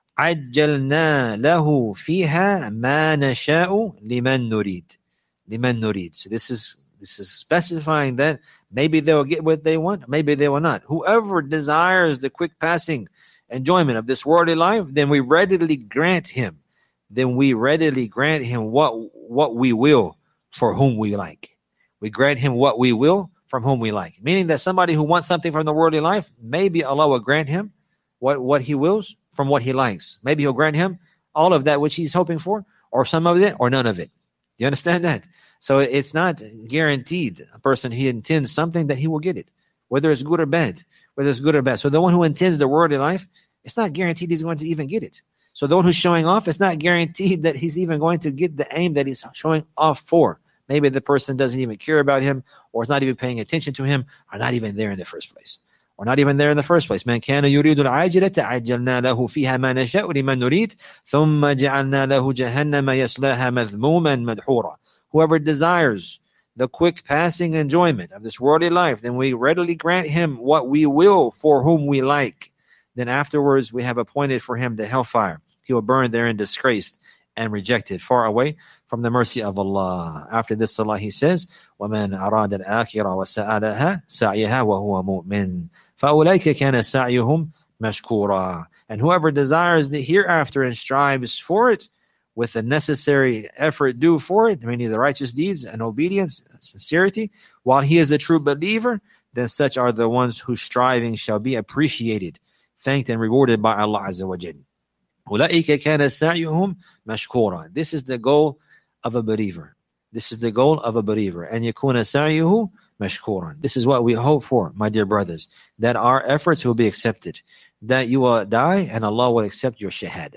عجلنا له فيها ما نشاء لمن نريد لمن نريد. So this is this is specifying that maybe they will get what they want, maybe they will not. Whoever desires the quick passing enjoyment of this worldly life, then we readily grant him then we readily grant him what what we will for whom we like. We grant him what we will from whom we like. Meaning that somebody who wants something from the worldly life, maybe Allah will grant him what, what he wills from what he likes. Maybe he'll grant him all of that which he's hoping for, or some of it, or none of it. Do you understand that? So it's not guaranteed. A person, he intends something that he will get it, whether it's good or bad, whether it's good or bad. So the one who intends the worldly life, it's not guaranteed he's going to even get it. So the one who's showing off, it's not guaranteed that he's even going to get the aim that he's showing off for. Maybe the person doesn't even care about him, or is not even paying attention to him, or not even there in the first place. Or not even there in the first place. من كان يريد العاجلة عجلنا له فيها ما نشاء لمن نريد ثم جعلنا له جهنم يصلاها مذموما مدحورا. Whoever desires the quick passing enjoyment of this worldly life, then we readily grant him what we will for whom we like. Then afterwards we have appointed for him the hellfire. He will burn therein disgraced and rejected, far away from the mercy of Allah. After this salah, he says, وَمَنْ أَرَادَ الْآخِرَةَ وَسَأَلَهَا سَعْيَهَا وَهُوَ مُؤْمِنٌ فَأُولَٰئِكَ كَانَ سَعْيُهُمْ مَشْكُورًا. And whoever desires the hereafter and strives for it with the necessary effort due for it, meaning the righteous deeds and obedience, sincerity, while he is a true believer, then such are the ones whose striving shall be appreciated, thanked and rewarded by Allah Azza wa Jal. أُولَٰئِكَ كَانَ سَعْيُهُمْ مَشْكُورًا. This is the goal of a believer. This is the goal of a believer. And يَكُونَ سَعْيُهُ مَشْكُورًا. This is what we hope for, my dear brothers, that our efforts will be accepted, that you will die and Allah will accept your shahada,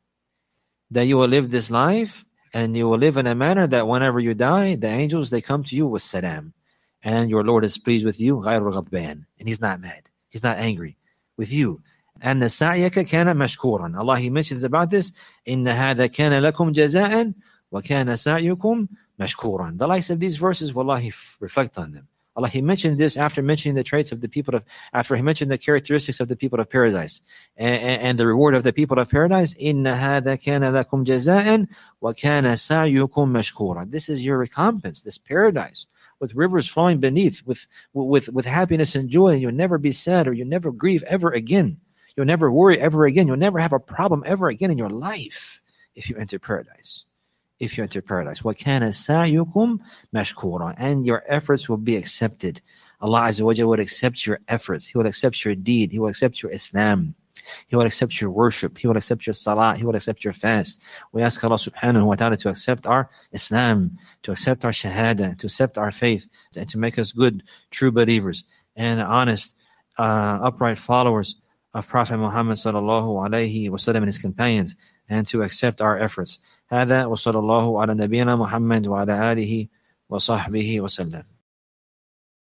that you will live this life and you will live in a manner that whenever you die, the angels, they come to you with salam, and your Lord is pleased with you, غَيْرُ غَضْبَانٍ, and He's not mad, He's not angry with you. And the سَعْيَكَ كَانَ مَشْكُورًا. Allah, He mentions about this, إِنَّ هَذَا كَانَ لَكُمْ جَزَاءً وَكَانَ سَعْيُكُمْ مَشْكُورًا. The likes of these verses, wallahi, reflect on them. Allah, He mentioned this after mentioning the traits of the people of, after He mentioned the characteristics of the people of paradise and, and, and the reward of the people of paradise. إِنَّ هَذَا كَانَ لَكُمْ جَزَاءً وَكَانَ سَعْيُكُمْ مَشْكُورًا. This is your recompense, this paradise, with rivers flowing beneath, with, with, with happiness and joy. You'll never be sad or you'll never grieve ever again. You'll never worry ever again. You'll never have a problem ever again in your life if you enter paradise. If you enter paradise. وَكَانَ سَعْيُكُمْ مَشْكُورًا. And your efforts will be accepted. Allah Azza wa Jalla will accept your efforts. He will accept your deed. He will accept your Islam. He will accept your worship. He will accept your salah. He will accept your fast. We ask Allah subhanahu wa ta'ala to accept our Islam, to accept our shahada, to accept our faith, and to make us good, true believers, and honest, uh, upright followers of Prophet Muhammad sallallahu alayhi wa sallam and his companions, and to accept our efforts. هذا وصلى الله على نبينا محمد وعلى آله وصحبه وسلم.